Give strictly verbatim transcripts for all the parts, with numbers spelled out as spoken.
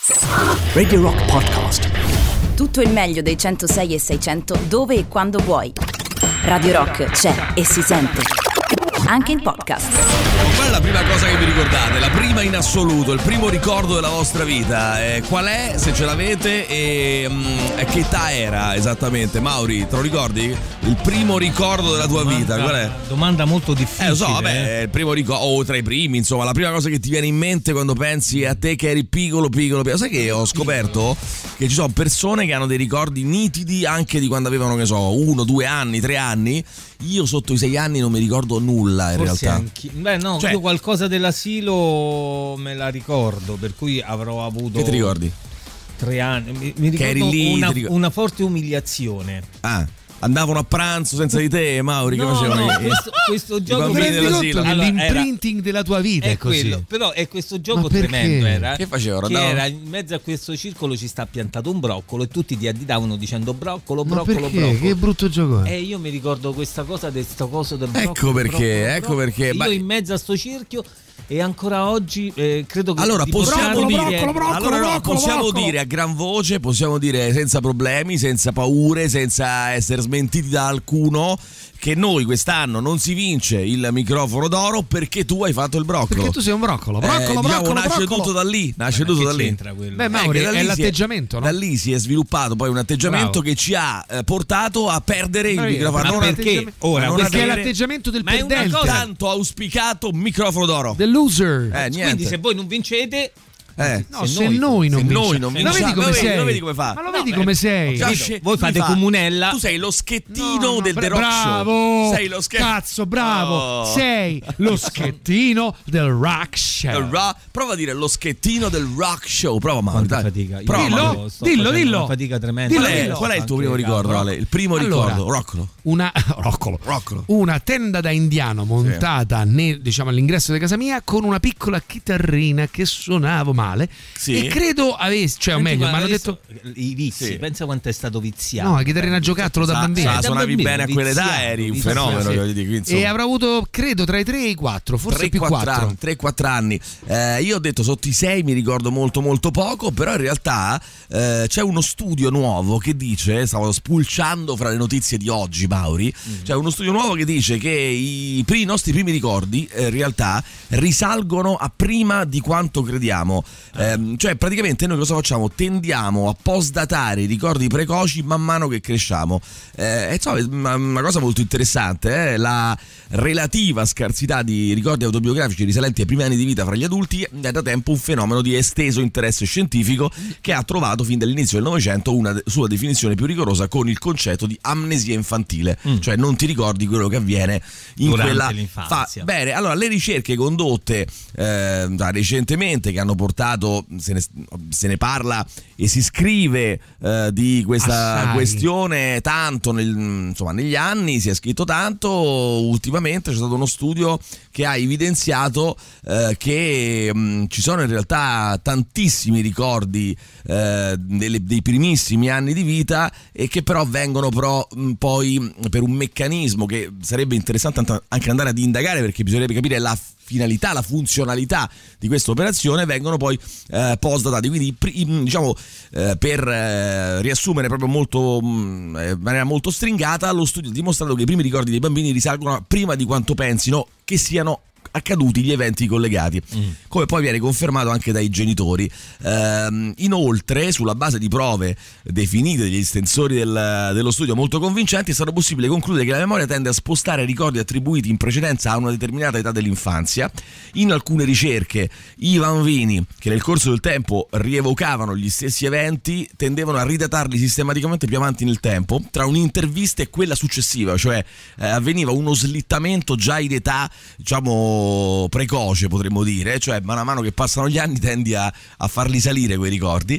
Radio Rock Podcast. Tutto il meglio dei centosei e seicento dove e quando vuoi. Radio Rock c'è e si sente anche in podcast. Qual è la prima cosa che vi ricordate? La prima in assoluto, il primo ricordo della vostra vita? Eh, qual è, se ce l'avete, e mh, che età era esattamente? Mauri, te lo ricordi? Il primo ricordo della tua domanda, vita, qual è? Domanda molto difficile. Eh, lo so, vabbè, il primo ricordo, o tra i primi, insomma, la prima cosa che ti viene in mente quando pensi a te che eri piccolo, piccolo, piccolo. Sai che ho scoperto che ci sono persone che hanno dei ricordi nitidi anche di quando avevano, che so, uno, due anni, tre anni. Io sotto i sei anni non mi ricordo nulla, in Forse realtà. Anche... Beh, no, cioè... io qualcosa dell'asilo me la ricordo, per cui avrò avuto. Che ti ricordi? Tre anni. Mi, mi ricordo che eri lì, una, ricordi... una forte umiliazione. Ah. Andavano a pranzo senza di te, Mauri? No, che facevano? no, questo, questo gioco bambini dell'asilo. Allora, l'imprinting della tua vita è, è così. quello, però è questo gioco Ma tremendo era. Che facevano? Che Andavano... era in mezzo a questo circolo ci sta piantato un broccolo e tutti ti additavano dicendo broccolo, Ma broccolo, perché? broccolo. Che brutto gioco è. E io mi ricordo questa cosa del sto coso del broccolo. Ecco perché, broccolo, ecco broccolo. perché. Io Ma... in mezzo a sto cerchio. E ancora oggi eh, credo che allora possiamo, dire, broccolo, broccolo, allora, no, broccolo, possiamo broccolo. dire a gran voce, possiamo dire senza problemi, senza paure, senza essere smentiti da alcuno, che noi quest'anno non si vince il microfono d'oro perché tu hai fatto il broccolo. Perché tu sei un broccolo, broccolo, eh, broccolo, diciamo, nasce broccolo. tutto da lì, nasce Ma tutto che da lì. c'entra quello? Beh, Mauri, Eh, è l'atteggiamento, è, no? Da lì si è sviluppato poi un atteggiamento Bravo. che ci ha eh, portato a perdere il Bravissimo. microfono. Ma Non perché? Ora, non perché è avere- l'atteggiamento del Ma è una perdente, cosa- tanto auspicato microfono d'oro. del loser. Eh, niente. Quindi se voi non vincete Eh. No, se, se noi non se vinciamo. noi non lo vinciamo, vedi come lo vedi- sei? lo vedi come fa? Ma lo No, vedi beh, come sei? Già Capito? sce- Voi fate fa- comunella. Tu sei lo schettino No, no, del bra- The Rock bravo, Show. Sei lo schettino. Cazzo, bravo. Oh. Sei lo schettino del Rock Show. Del ra- prova a dire lo schettino del Rock Show. Prova, Mauro. Quanta dai. fatica. Io Prova, Dillo, Mauro. sto dillo, facendo dillo. una fatica tremenda. Dillo, Qual è, dillo. qual è il tuo primo Anche ricordo, capo. Ale? Il primo Allora, ricordo, Roccolo. Una roccolo. Roccolo. Una tenda da indiano montata ne- diciamo all'ingresso di casa mia con una piccola chitarrina che suonavo male. Sì. E credo avessi, cioè o Senti, meglio, mi hanno adesso- detto i vizi, Sì. pensa quanto è stato viziato. no, la chitarrina a giocattolo da Sa- bambino. sa- Da suonavi bambino, bene a quell'età, viziato, eri un viziato. fenomeno. Sì. voglio dire, quindi, insomma. E avrò avuto credo tra i tre e i quattro, forse più quattro. tre quattro anni. Eh, io ho detto sotto i sei mi ricordo molto molto poco, però in realtà eh, c'è uno studio nuovo che dice, stavo spulciando fra le notizie di oggi, Mauri, mm. c'è uno studio nuovo che dice che i, pri- i nostri primi ricordi eh, in realtà risalgono a prima di quanto crediamo. Eh, cioè praticamente noi cosa facciamo? Tendiamo a postdatare i ricordi precoci man mano che cresciamo. Eh, e insomma, è una, una cosa molto interessante, eh? La relativa scarsità di ricordi autobiografici risalenti ai primi anni di vita fra gli adulti è da tempo un fenomeno di esteso interesse scientifico che ha trovato fin dall'inizio del Novecento una de- sua definizione più rigorosa con il concetto di amnesia infantile, mm. cioè non ti ricordi quello che avviene in durante quella l'infanzia. fa- Bene, allora le ricerche condotte eh, da recentemente che hanno portato, se ne, se ne parla e si scrive eh, di questa Assai. questione tanto nel, insomma, negli anni, si è scritto tanto, ultimamente c'è stato uno studio che ha evidenziato eh, che mh, ci sono in realtà tantissimi ricordi eh, delle, dei primissimi anni di vita e che però vengono però mh, poi per un meccanismo che sarebbe interessante anche andare ad indagare, perché bisognerebbe capire la finalità, la funzionalità di questa operazione, vengono poi eh, postdatati. Quindi diciamo eh, per eh, riassumere proprio molto mh, in maniera molto stringata, lo studio ha dimostrato che i primi ricordi dei bambini risalgono a prima di quanto pensino che siano accaduti gli eventi collegati, mm. come poi viene confermato anche dai genitori. Ehm, inoltre, sulla base di prove definite dagli estensori del, dello studio molto convincenti, è stato possibile concludere che la memoria tende a spostare ricordi attribuiti in precedenza a una determinata età dell'infanzia. In alcune ricerche i bambini che nel corso del tempo rievocavano gli stessi eventi tendevano a ridatarli sistematicamente più avanti nel tempo tra un'intervista e quella successiva, cioè eh, avveniva uno slittamento già in età, diciamo, precoce, potremmo dire, cioè man mano che passano gli anni tendi a, a farli salire quei ricordi,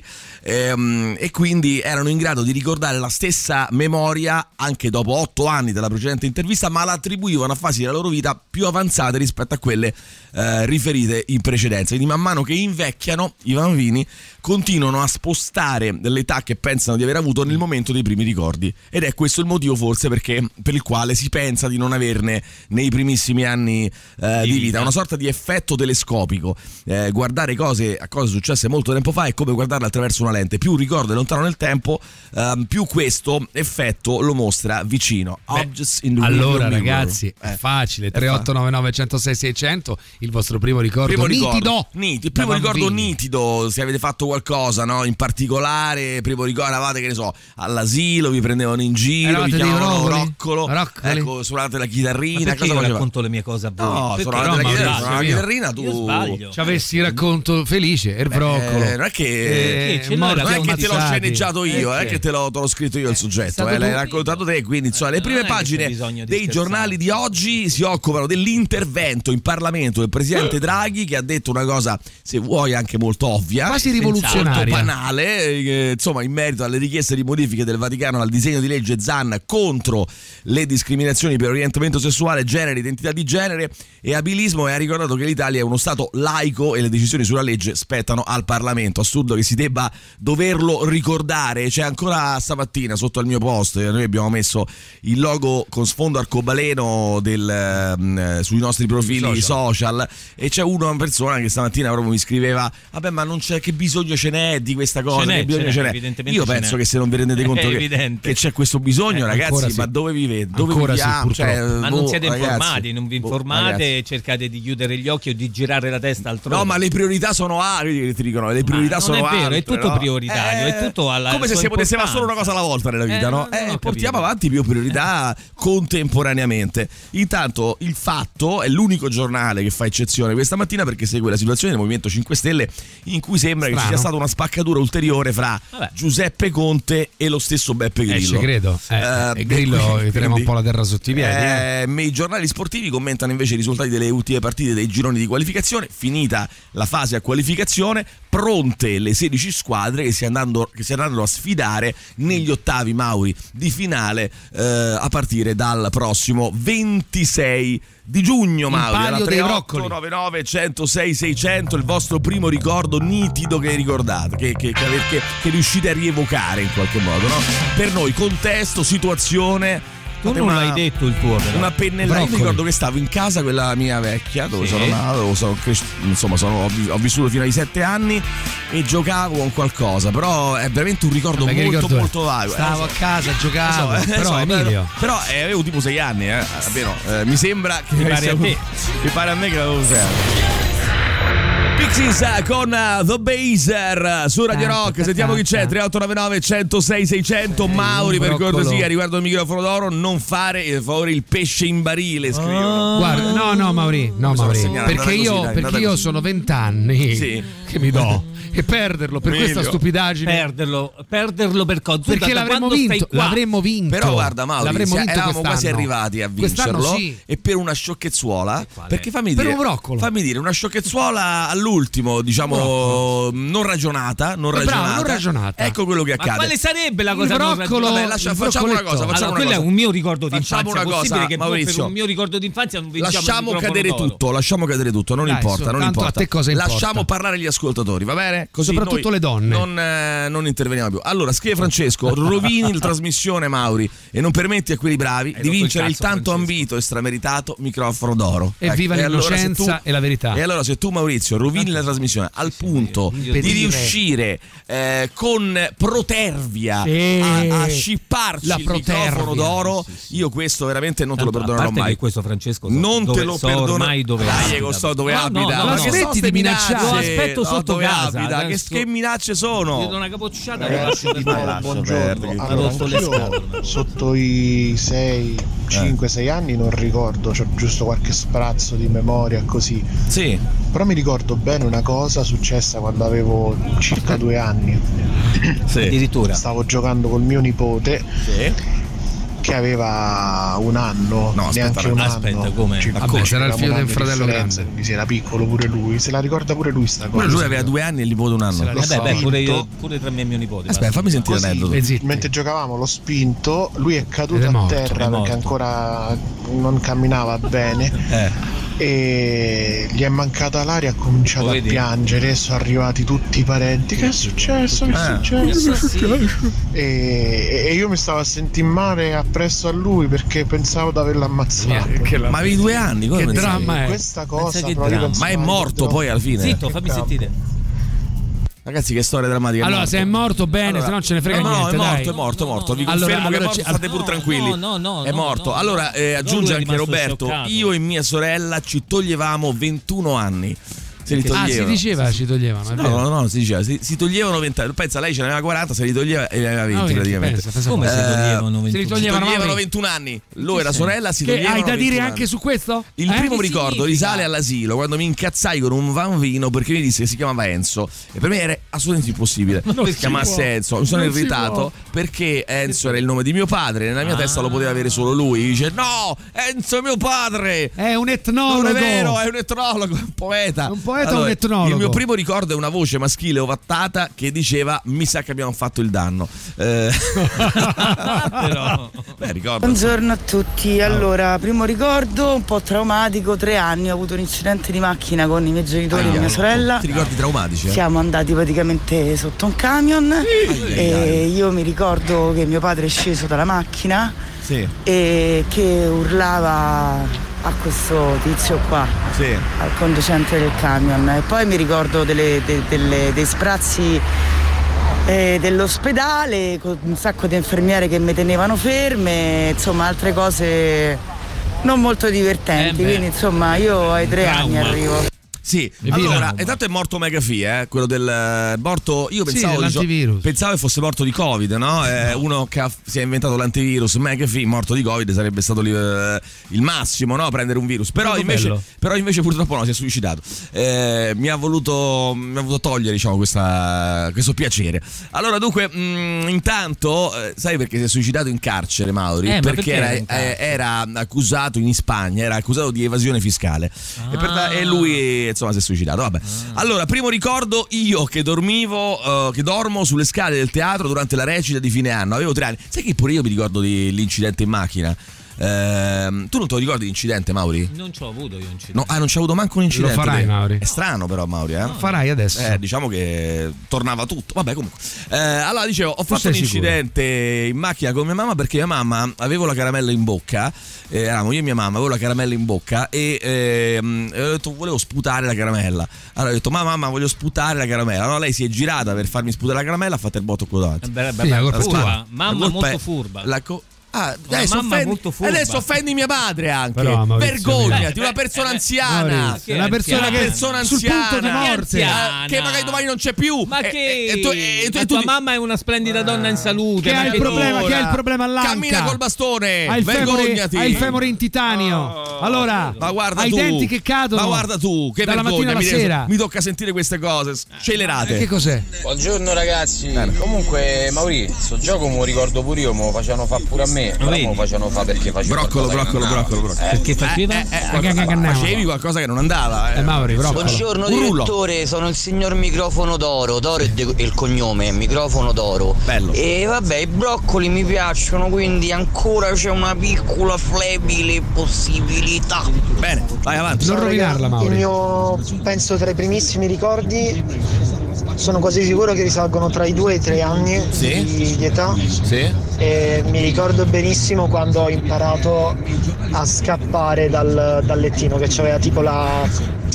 ehm, e quindi erano in grado di ricordare la stessa memoria anche dopo otto anni dalla precedente intervista, ma la attribuivano a fasi della loro vita più avanzate rispetto a quelle eh, riferite in precedenza. Quindi man mano che invecchiano i bambini continuano a spostare l'età che pensano di aver avuto nel momento dei primi ricordi, ed è questo il motivo forse perché per il quale si pensa di non averne nei primissimi anni eh, di, di vita, vita. una sorta di effetto telescopico. Eh, guardare cose a cose successe molto tempo fa è come guardarle attraverso una lente. Più ricordo è lontano nel tempo, ehm, più questo effetto lo mostra vicino. Beh, Objects in the allora mirror. ragazzi, è Eh, facile. è tre otto nove nove uno zero sei sei zero zero, il vostro primo ricordo Primo nitido. ricordo, nitido, il primo da ricordo bambini. nitido, se avete fatto qualcosa, no? In particolare, primo ricordo, eravate, che ne so, all'asilo, vi prendevano in giro, Eravate vi dei chiamavano roccoli? Roccolo, Roccoli? ecco, suonate la Ma chitarrina, perché cosa io faceva? racconto le mie cose a voi? No, Perché? suonate No, la ma chitarrina, Maurizio, suonate la io- chitarrina, tu io sbaglio. Ci avessi racconto felice, il broccolo. Eh, non è che Eh, ce l'ho morti non è che te l'ho ammazzati. sceneggiato io, non è Eh, che te l'ho, te l'ho scritto io il soggetto, stato eh, l'hai tu. raccontato te, quindi insomma, le Eh, prime non è che c'è pagine bisogno di dei scherzare. giornali di oggi si occupano dell'intervento in Parlamento del presidente Draghi, che ha detto una cosa, se vuoi anche molto ovvia, Quasi molto rivoluzionaria. banale, eh, insomma, in merito alle richieste di modifiche del Vaticano al disegno di legge Zan contro le discriminazioni per orientamento sessuale, genere, identità di genere e abilismo, e ha ricordato che l'Italia è uno stato laico e le decisioni sulla legge spettano al Parlamento. Assurdo che si debba doverlo ricordare. C'è ancora stamattina sotto al mio post, noi abbiamo messo il logo con sfondo arcobaleno del, um, sui nostri profili social. social e c'è uno, una persona che stamattina proprio mi scriveva: vabbè, ma non c'è, che bisogno ce n'è di questa cosa, Ce n'è, che bisogno ce n'è, ce n'è. evidentemente Io ce penso n'è. che se non vi rendete conto È che, evidente. che c'è questo bisogno, Eh, ragazzi, ancora sì. ma dove vivete? Dove Ancora sì, viviamo? purtroppo. Cioè, Ma boh, non siete ragazzi, informati, non vi boh, informate, ragazzi. cercate di chiudere gli occhi o di girare la testa altrove. No, ma le priorità sono altre, ti dicono, le priorità non sono è vero, altre, è tutto no? prioritario, è tutto alla come se sua si potesse fare importanza. solo una cosa alla volta nella vita, Eh, no? non- non Eh, ho portiamo capito. avanti più priorità contemporaneamente. Intanto Il Fatto è l'unico giornale che fa eccezione questa mattina, perché segue la situazione del Movimento cinque Stelle, in cui sembra Strano. che ci sia stata una spaccatura ulteriore fra Vabbè. Giuseppe Conte e lo stesso Beppe Eh, Grillo. ci credo. Eh, Eh, e Grillo quindi- gli trema un po' la terra sotto i piedi. Eh. Eh, I giornali sportivi commentano invece i risultati delle ultime partite dei gironi di qualificazione. Finita la fase a qualificazione, pronte le sedici squadre che si andranno, che si andranno a sfidare negli ottavi, Mauri, di finale eh, a partire dal prossimo ventisei di giugno, Mauri. palio Alla dei tre otto broccoli. nove nove uno zero sei sei zero zero, il vostro primo ricordo nitido che ricordate, che, che, che, che, che riuscite a rievocare in qualche modo, no? Per noi contesto, situazione. Tu fate non una- l'hai detto il tuo, però. Una pennellata. Io Broccoli. mi ricordo che stavo in casa, quella mia vecchia, dove Sì. sono nato, dove sono cresciuto, insomma, sono, ho, vi- ho vissuto fino ai sette anni e giocavo con qualcosa. Però è veramente un ricordo Vabbè, che molto, ricordo è? molto vago. Stavo Eh, a casa, giocavo. so, eh, però so, Emilio. Però eh, avevo tipo sei anni, eh. Almeno, eh, mi sembra che Mi pare sia- a te. Mi pare a me che avevo sei anni. Pixies con uh, The Baser su Radio Rock. Sentiamo chi c'è. tre otto nove nove uno zero sei sei zero zero. Mauri, per broccolo. cortesia, riguardo il microfono d'oro, non fare per favore il pesce in barile, scrivono. Guarda, no, no, Mauri, no, Mi sono Mauri, segnato, perché andata io, così, dai, perché andata io così. sono vent'anni Sì. che mi do e perderlo per Emilio. questa stupidaggine. Perderlo, perderlo per cosa? Perché l'avremmo vinto, l'avremmo vinto. Però guarda, Mauri, l'avremmo si- vinto eravamo quest'anno. quasi arrivati a Quest'anno vincerlo, sì. e per una sciocchezzuola, quale? perché fammi Per dire, un broccolo. fammi dire una sciocchezzuola all'ultimo, diciamo non ragionata, non Eh, bravo, ragionata. non ragionata. Ecco quello che Ma accade. quale sarebbe la Il cosa non broccolo- Vabbè, lascia- il facciamo una broccoletto. cosa, facciamo Allora, una quello cosa. è un mio ricordo di Facciamo infanzia. una cosa, Possibile che Maurizio. per un mio ricordo di infanzia non vinciamo il Lasciamo microfono cadere d'oro? tutto, lasciamo cadere tutto, non Dai, importa, non soltanto importa. a te cosa importa? Lasciamo parlare gli ascoltatori, va bene? Così Soprattutto noi le donne. Non, eh, non interveniamo più. Allora, scrive Francesco: rovini la trasmissione, Mauri, e non permetti a quelli bravi Hai di rotto il vincere il, cazzo, tanto Francesco. ambito e strameritato microfono d'oro. E viva Ecco, allora, se l'innocenza tu- e la verità. E allora, se tu, Maurizio, rovini la trasmissione al punto io- di io- riuscire eh, con protervia Sì. a, a scipparci La il microfono protervia. d'oro, io questo veramente non te lo Tanto, a perdonerò parte mai. che questo Francesco so Non dove- te lo so perdono ormai dove Dai, abita. che so dove No, abita. no, no, Ma no, che no. sono Smetti ste di minacce? minacciare. Lo aspetto No, sotto dove casa, abita? Che, adesso- che minacce Io do sono? una capocciata Ragazzi di nuovo, lascia buongiorno. perdere, che Allora, rotto le scatole. anch'io sotto i sei, cinque, sei anni non ricordo, c'ho giusto qualche sprazzo di memoria così. Sì. Però mi ricordo bene una cosa successa quando avevo circa due anni. Sì. Addirittura. Stavo giocando col mio nipote Sì. che aveva un anno, No, aspetta, neanche un aspetta, anno. come? Circa- Vabbè, sarà il avevamo figlio un del anno di fratello differenza, grande. quindi si era piccolo pure lui, se la ricorda pure lui sta cosa. Pure lui aveva due anni e il nipote un anno. Se la- Vabbè, beh, pure io, Spinto. pure tra me e mio nipote. Aspetta, fammi sentire Così. l'aneddoto. E zitti. Mentre giocavamo l'ho spinto, lui è Ed caduto è a morto, terra è perché morto. ancora non camminava bene. Eh. e gli è mancata l'aria, ha cominciato a piangere, sono arrivati tutti i parenti. Che è successo? Che è Ah. successo? Che è successo? E, e io mi stavo a sentire male appresso a lui perché pensavo di averlo ammazzato. Ma avevi due anni, come Che pensavi? dramma è? Questa cosa Pensa che proprio dramma. Ma è pensavo morto troppo. poi alla fine. Zitto, fammi sentire. Ragazzi, che storia drammatica. è Allora, morto. se è morto bene, Allora, se no ce ne frega no, no, niente. è morto, dai. è morto, è morto. Vi Allora, confermo che allora è morto, ci- state pure no, tranquilli. no, no, no, è no, morto. no. Allora, eh, Però aggiunge lui è anche rimasto Roberto, scioccato. io e mia sorella ci toglievamo ventuno anni. Se li Ah, si toglievano. diceva, ci toglievano. È No, vero. no, no, si diceva, si, si toglievano venti anni. Pensa, lei ce n'aveva quaranta, se li toglieva e ne aveva venti Ah, venti, praticamente. pensa, pensa Come un po'. si Eh, toglievano si ventuno? Si toglievano, toglievano Mauri? ventuno anni. Lui e la Sì. sorella si Che toglievano hai da dire ventuno anche anni. su questo? Il Eh? primo Che ricordo significa? risale all'asilo quando mi incazzai con un bambino perché mi disse che si chiamava Enzo e per me era assolutamente impossibile che si chiamasse Enzo. Mi sono Non si irritato perché Enzo era il nome di mio padre, nella mia Ah. testa lo poteva avere solo lui. Dice no, Enzo è mio padre. È un etnologo. Non è vero, è un etnologo, un poeta. Un poeta o un etnologo? Il mio primo ricordo è una voce maschile ovattata che diceva mi sa che abbiamo fatto il danno. Eh, Però beh, ricordo. Buongiorno a tutti, allora primo ricordo un po' traumatico, tre anni ho avuto un incidente di macchina con i miei genitori e mia sorella, Ti ricordi traumatici? Eh? siamo andati praticamente sotto un camion e io mi ricordo che mio padre è sceso dalla macchina Sì, e che urlava a questo tizio qua, sì. al conducente del camion, e poi mi ricordo delle, de- delle- dei sprazzi eh, dell'ospedale con un sacco di infermiere che mi tenevano ferme, insomma altre cose non molto divertenti, Eh beh. quindi insomma io ai tre Trauma. anni arrivo. Sì, via. allora, intanto è morto McAfee, eh, quello del eh, morto, io Sì, pensavo, dell'antivirus. pensavo che fosse morto di Covid, no? Eh, uno che ha- si è inventato l'antivirus, McAfee, morto di Covid, sarebbe stato lì, eh, il massimo, no? Prendere un virus. Però Molto invece, bello. però invece purtroppo no, si è suicidato. Eh, mi ha voluto mi ha voluto togliere, diciamo, questa, questo piacere. Allora, dunque, mh, intanto, eh, sai perché si è suicidato in carcere, Mauri? Eh, ma perché perché era, era in carcere? eh, era accusato in Spagna, era accusato di evasione fiscale. E, per- e lui, insomma, si è suicidato. Vabbè. Allora, primo ricordo, io che dormivo, eh, che dormo sulle scale del teatro durante la recita di fine anno. Avevo tre anni. Sai che pure io mi ricordo dell'incidente in macchina? Ehm, tu non te lo ricordi l'incidente, Mauri? non ci ho avuto io un incidente. No, ah, non c'è avuto manco un incidente. Lo farai, te? Mauri. È strano, però, Mauri, eh? Lo farai adesso. Eh, diciamo che tornava tutto. Vabbè, comunque. Eh, allora, dicevo, ho fatto sei un sicuro? incidente in macchina con mia mamma perché mia mamma avevo la caramella in bocca. Eh, eravamo io e mia mamma, avevo la caramella in bocca e ehm, e ho detto volevo sputare la caramella. Allora ho detto ma mamma voglio sputare la caramella. Allora lei si è girata per farmi sputare la caramella, ha fatto il botto quello davanti. Eh, beh, beh, Sì, beh, la colpa è furba. tua. Mamma La colpa molto è- furba. la co- Ah, Una adesso mamma offendi, molto furba. adesso offendi mia madre anche. Però, Maurizio, Vergognati, eh, una eh, persona eh, anziana. Maurizio, è una persona Una che persona sul punto di anziana. morte. Anziana. Eh, che magari domani non c'è più. Ma E- che e- e tu- e- e tu- Ma e tu tua di- mamma è una splendida donna in salute. Che ma ha il che problema, tu- che ha il problema all'anca. Cammina col bastone. Ha il femore, Vergognati. ha il femore in titanio. Allora, Ma guarda ha i tu. denti che cadono. Ma guarda tu, che dalla vergogna. mattina alla mi, devo- sera. mi tocca sentire queste cose scelerate. Che cos'è? Buongiorno ragazzi, comunque Mauri, sto gioco me lo ricordo pure io, me lo facevano fa pure a me, però me lo facevano fa perché facevo Broccolo, qualcosa che broccolo, non broccolo, broccolo. Perché faceva? Eh, eh, Che- che- che- facevi qualcosa che non andava. Eh, Eh, Mauri, broccolo. Buongiorno Un rullo. direttore, sono il signor Microfono d'Oro, d'Oro è de- il cognome, Microfono d'Oro. Bello. E vabbè, i broccoli mi piacciono, quindi ancora c'è una piccola flebile possibilità. Bene, vai avanti. Non rovinarla, Il Mauri. mio, penso, tra i primissimi ricordi, sono quasi sicuro che risalgono tra i due e i tre anni Sì. di, di età. Sì. E mi ricordo benissimo quando ho imparato a scappare dal, dal lettino, che c'aveva tipo la,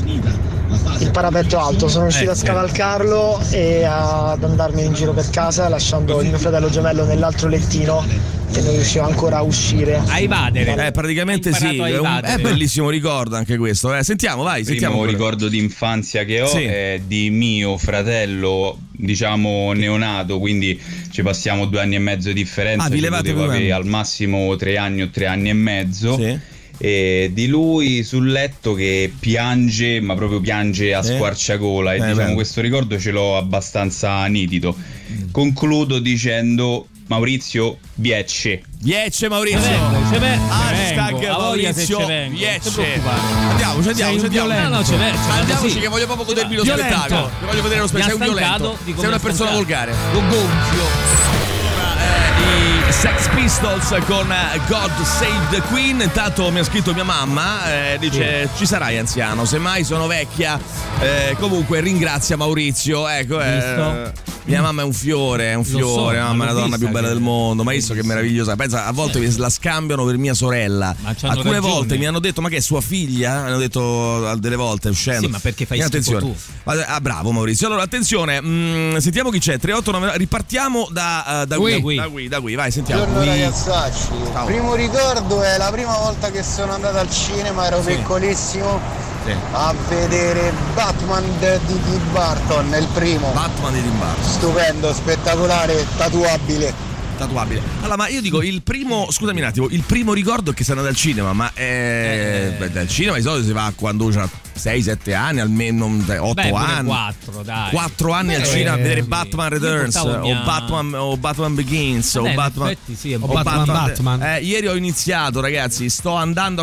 il parapetto alto. Sono riuscito a scavalcarlo e ad andarmene in giro per casa lasciando il mio fratello gemello nell'altro lettino e non riuscivo ancora a uscire. A evadere. Eh, praticamente Hai sì, imparato a è un evadere. è bellissimo ricordo anche questo. Eh, sentiamo, vai, sentiamo. primo quello. ricordo di infanzia che ho Sì. è di mio fratello, diciamo neonato, quindi ci passiamo due anni e mezzo di differenza. Ah, vi ci levate potevo due avere anni. al massimo tre anni o tre anni e mezzo. Sì. E di lui sul letto che piange, ma proprio piange a Sì. squarciagola. E Eh, diciamo bello. questo ricordo ce l'ho abbastanza nitido. Concludo dicendo Maurizio Biecce. Viecce Maurizio. Ci vengo, ci vengo, ci Hashtag vengo. A voglia se Maurizio ci vengo. Non ti Viecce. preoccupare. Andiamoci, andiamo, Sei un andiamo. violento. No, no, ci vengo. Andiamoci Sì. che voglio proprio godermi lo Violento. spettacolo. Che voglio vedere lo Mi ha spettacolo. Sei un stancato violento. di come Sei una ha persona stancato. volgare. Lo gonfio. Eh, i- Sex Pistols con God Save the Queen. Intanto mi ha scritto mia mamma, eh, dice sì. Ci sarai anziano, semmai sono vecchia, eh, comunque ringrazia Maurizio, ecco, eh, mia mamma è un fiore, è un fiore, so, mamma è la donna più bella che... del mondo, ma visto che meravigliosa, pensa, a volte sì. la scambiano per mia sorella, alcune ragione. volte mi hanno detto ma che è sua figlia, hanno detto delle volte uscendo, sì, ma perché fai schifo tu. Ah, bravo Maurizio. Allora attenzione, mh, sentiamo chi c'è. tre otto nove ripartiamo da, uh, da, qui, da, qui. da qui da qui vai, sentiamo. Buongiorno ragazzacci, il primo ricordo è la prima volta che sono andato al cinema, ero sì. piccolissimo sì. a vedere Batman di Tim Burton, il primo. Batman di Tim Burton. Stupendo, spettacolare, tatuabile. Tatuabile. Allora, ma io dico, il primo, scusami un attimo, il primo ricordo è che sei andato al cinema, ma è, eh, dal cinema di solito si va quando c'ha sei sette anni, almeno otto anni. quattro, dai. quattro anni Beh, al cinema a vedere Batman Returns o mia... Batman, o Batman Begins Vabbè, o Batman, sì, o Batman, Batman. Batman. Eh, ieri ho iniziato, ragazzi, sto andando a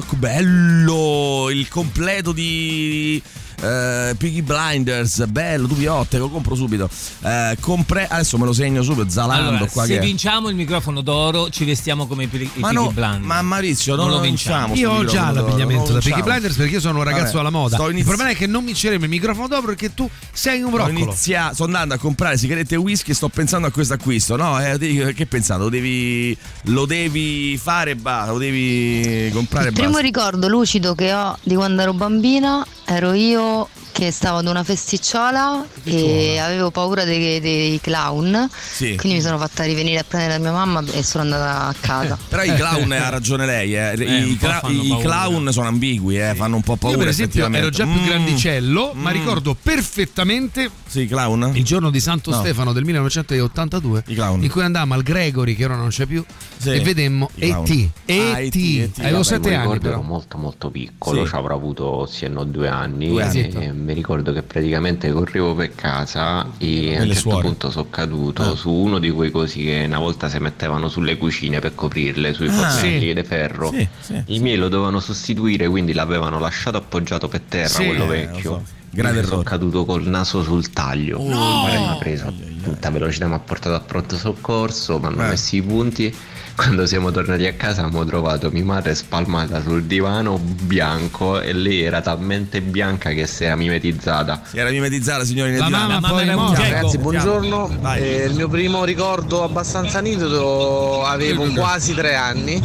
bello il completo di Uh, Peaky Blinders, bello, dubiotte, lo compro subito. Uh, compre- adesso me lo segno subito, Zalando. Allora, qua se che vinciamo il microfono d'oro, ci vestiamo come i, i ma Peaky no, Blinders. Ma Maurizio, non, non lo vinciamo. Io ho già l'abbigliamento da Peaky Blinders perché io sono un ragazzo Vabbè, alla moda. inizi- il problema è che non vinceremo il microfono d'oro perché tu sei un broccolo. Inizia- sto andando a comprare sigarette e whisky e sto pensando a questo acquisto. No, eh, che pensando? Lo devi, lo devi fare e basta, lo devi comprare e basta. Il primo ricordo lucido che ho di quando ero bambina ero io che stavo ad una festicciola e avevo paura dei, dei clown, sì. quindi mi sono fatta rivenire a prendere mia mamma e sono andata a casa. Eh, però i clown ha ragione lei, eh. Eh, I, cla- i clown sono ambigui, eh. fanno un po' paura. Io per esempio ero già più mm. grandicello, mm. ma ricordo perfettamente sì, clown? il giorno di Santo no. Stefano del millenovecentottantadue, in cui andammo al Gregory, che ora non c'è più, sì. e vedemmo E T. E T. Avevo sette anni, però ero molto molto piccolo, sì. ci avrò avuto sì e no due anni, due anni. E, e mi ricordo che praticamente correvo per casa e a un certo suore. punto sono caduto ah. su uno di quei cosi che una volta si mettevano sulle cucine per coprirle, sui ah, fornelli sì. di ferro. Sì, sì, I sì. miei lo dovevano sostituire, quindi l'avevano lasciato appoggiato per terra, sì, quello eh, vecchio. So. Grave errore. Sono caduto col naso sul taglio. Oh, no. Mi ha preso a tutta velocità, mi ha portato a pronto soccorso, mi hanno eh. messo i punti. Quando siamo tornati a casa abbiamo trovato mia madre spalmata sul divano bianco e lei era talmente bianca che si era mimetizzata. Si era mimetizzata, signorina. La mamma, mamma poi morta. Ragazzi, buongiorno. Eh, il mio primo ricordo abbastanza nitido, avevo quasi tre anni,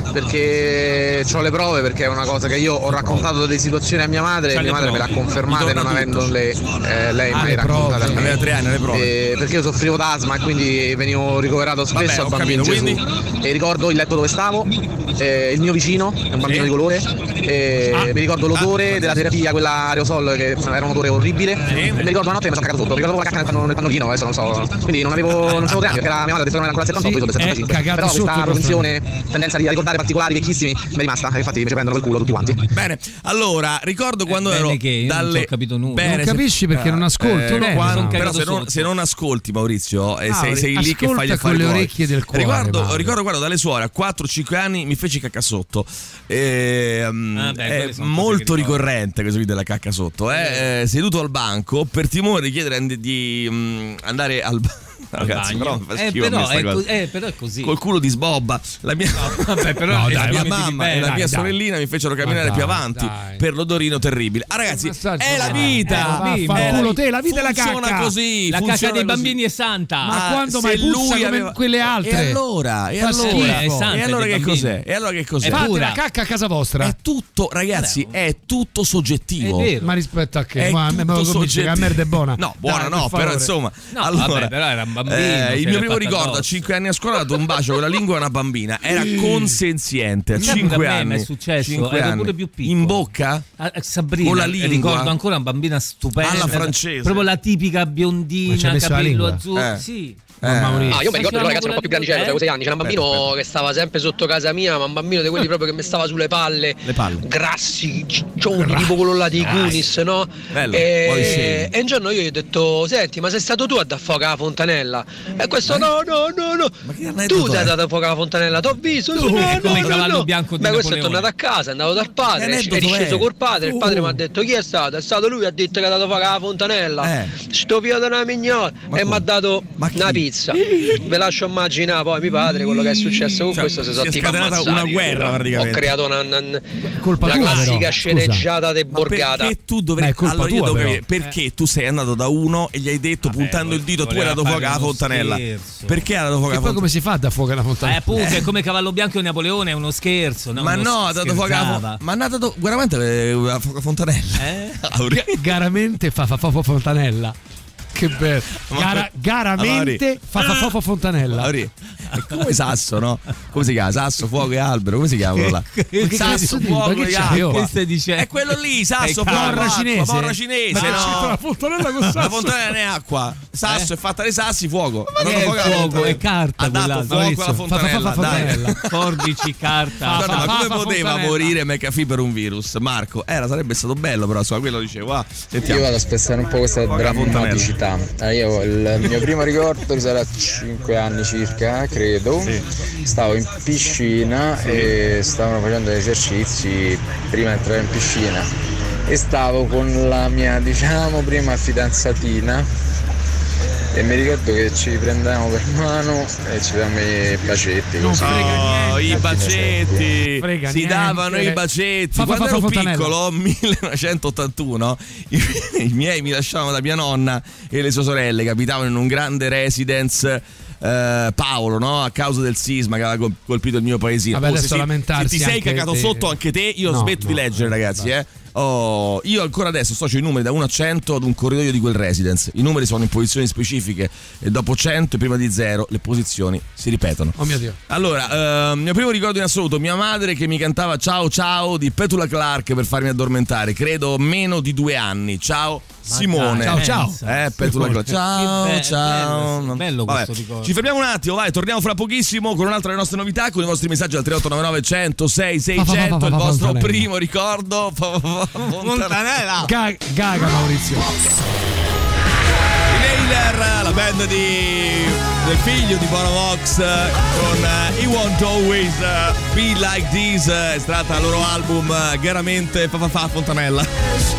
perché ho le prove, perché è una cosa che io ho raccontato delle situazioni a mia madre e mia madre me l'ha confermata, non avendole eh, lei ah, mai raccontata a me. Aveva tre anni le prove. Eh, perché io soffrivo d'asma e quindi venivo ricoverato spesso al Bambino capito, Gesù. quindi... E ricordo il letto dove stavo, eh, il mio vicino, è un bambino sì. di colore, e ah. mi ricordo l'odore ah. della terapia, quella aerosol, che era un odore orribile, sì. e mi ricordo la notte che mi sono cagato sotto, mi ricordo la cacca nel, panno, nel pannolino, adesso non so, quindi non avevo, non avevo tre anni, perché la mia madre ha detto che non era ancora settantotto, io sono del settantacinque, però questa propensione, tendenza di ricordare particolari vecchissimi mi è rimasta, e infatti mi ci prendono quel culo tutti quanti. Bene, allora, ricordo quando eh, ero che io dalle... non ho capito nulla. Bene, non capisci perché eh, non ascolti, eh, no? quando... no. però se non, se non ascolti Maurizio, eh, ah, sei, sei lì che fai gli affari con le tuoi. orecchie del cuore. Ricordo, ricordo quando dalle suore a quattro cinque anni mi feci cacca sotto. E, um, ah, beh, è molto ricorrente questo video della cacca sotto. Eh? Eh, seduto al banco per timore di chiedere di, di um, andare al banco. Ragazzi, però, eh, però, è co- eh, però è così. Col culo di sbobba. La mia, no, vabbè, però no, dai, la mia dai, mamma dai, e la dai, mia dai. sorellina mi fecero camminare dai, più avanti dai. per l'odorino terribile. Ah, ragazzi, è la vita. Eh, fa culo te, la vita è la cacca. Funziona così. La funziona cacca dei così. bambini è santa. Ma ah, quando mai puzza lui come aveva... quelle altre? E allora, e Fa allora, schifo. È santa e allora che bambini. cos'è? E allora che cos'è? Fate la cacca a casa vostra. È tutto, ragazzi, è tutto soggettivo. È vero. Ma rispetto a che? È Ma me lo convince che la merda è buona. No, buona Dai, no, per però favore. insomma. No, allora, vabbè, però era un bambino. Eh, il mio primo ricordo addosso. a cinque anni a scuola ha dato un bacio con la lingua a una bambina. Era consenziente a Sai cinque pure a me anni. mi è successo, cinque ero anni. pure più piccolo. In bocca? A, a Sabrina, con la lingua. ricordo ancora una bambina stupenda. Alla francese. Proprio la tipica Ma biondina, ci ha messo la capello lingua? azzurro. Eh. Sì. Eh. Ah, io mi ricordo un ragazzo un po' più grandicello, eh? avevo sei anni, c'era un bambino Aspetta, aspetta. che stava sempre sotto casa mia, ma un bambino di quelli proprio che mi stava sulle palle, Le palle. grassi, ciccioni, tipo quello là dei Goonies, no? Bello, poi E... scegli. e un giorno io gli ho detto, senti, ma sei stato tu a dar fuoco alla fontanella? fontanella. E questo no, no, no, no. Tu ti hai dato fuoco alla fontanella, t'ho visto. Tu, no, è come no, il cavallo no. bianco di Beh, questo è Napoleone. tornato a casa, è andato dal padre, è aneddoto risceso è? col padre, il padre Uh. mi ha detto chi è stato? È stato lui, ha detto che ha dato fuoco alla fontanella. Eh. Sto figlio di una mignola. E mi ha dato una pizza. Ve lascio immaginare poi mio padre quello che è successo con Cioè, questo, si si sono è tipo scatenata ammazzati. una guerra, praticamente. Ho creato una, una, Colpa una tua, classica però. sceneggiata de Ma borgata. perché tu Ma dovresti è colpa allora io tua, devo però. capire perché tu sei andato da uno e gli hai detto Vabbè, puntando il dito tu hai dato fuoco alla fontanella. Scherzo. Perché ha dato fuoco E alla poi come fontanella? si fa da fuoco alla Eh, fontanella? appunto, è come Cavallo Bianco di Napoleone, è uno scherzo. No? Ma Uno no, ha dato fuoco alla scherzava. fontanella. Ma ha dato veramente la fuoco alla fontanella. Eh? Auri. Garamente fa fa fa fa fontanella. Che bello. Gara, garamente fa fa fa fa fontanella. Auri. È come Sasso, no? Come si chiama? Sasso, fuoco e albero. Come si chiama quello là? Che Sasso, che fuoco che e c'è? albero. Che stai dicendo? È quello lì, Sasso, È fuoco, Morra acqua, cinese? morra cinese, Ma che no. c'entra la fontanella con Sasso? La fontanella non è acqua. Sasso è fatta dei sassi, fuoco. Ha Ma dato che è fuoco alla fuoco? fontanella. È carta Ha dato quell'altro. fuoco alla Maurizio, fa- fa- fa- fontanella. fa- dai. fontanella. Forbici, carta. Guarda, fa- ma fa- come fa poteva fontanella. morire McAfee per un virus? Marco, era, sarebbe stato bello, però insomma, quello dicevo. Ah, sentiamo. Io vado a spezzare un po' questa Fuoco alla drammaticità. Ah, io il mio primo ricordo risale a cinque anni circa, credo. Stavo in piscina e stavano facendo gli esercizi prima di entrare in piscina. E stavo con la mia, diciamo, prima fidanzatina. E mi ricordo che ci prendevamo per mano e ci davamo i bacetti. Non Così. frega Oh, i bacetti, Frega si niente. davano i bacetti. Fa- fa- Quando fa- ero fa- fontanella. piccolo, millenovecentottantuno, i, i miei mi lasciavano da mia nonna e le sue sorelle che abitavano in un grande residence. eh, Paolo, no? A causa del sisma che aveva colpito il mio paesino. Vabbè, Oh, adesso se, lamentarsi se ti sei anche cagato te- sotto anche te, io No, smetto no, di leggere, ragazzi, eh. Oh, io ancora adesso sto sui numeri da uno a cento ad un corridoio di quel residence. I numeri sono in posizioni specifiche e dopo cento e prima di zero le posizioni si ripetono. Oh mio Dio. Allora, eh, mio primo ricordo in assoluto, mia madre che mi cantava Ciao Ciao di Petula Clark per farmi addormentare, credo meno di due anni. Ciao Simone. Ciao, ciao. Eh, Petula Clark. Ciao, Che be- ciao. bello, bello Vabbè, questo ricordo. ci fermiamo un attimo, vai, torniamo fra pochissimo con un'altra delle nostre novità, con i vostri messaggi al tre otto nove nove uno zero sei seicento, il vostro primo ricordo. Fontanella. Ga- Gaga Maurizio. I Nailer, la band di del figlio di Bono Vox con uh, I Want Always uh, Be Like This, uh, estratta dal loro album uh, Chiaramente fa fa fa Fontanella.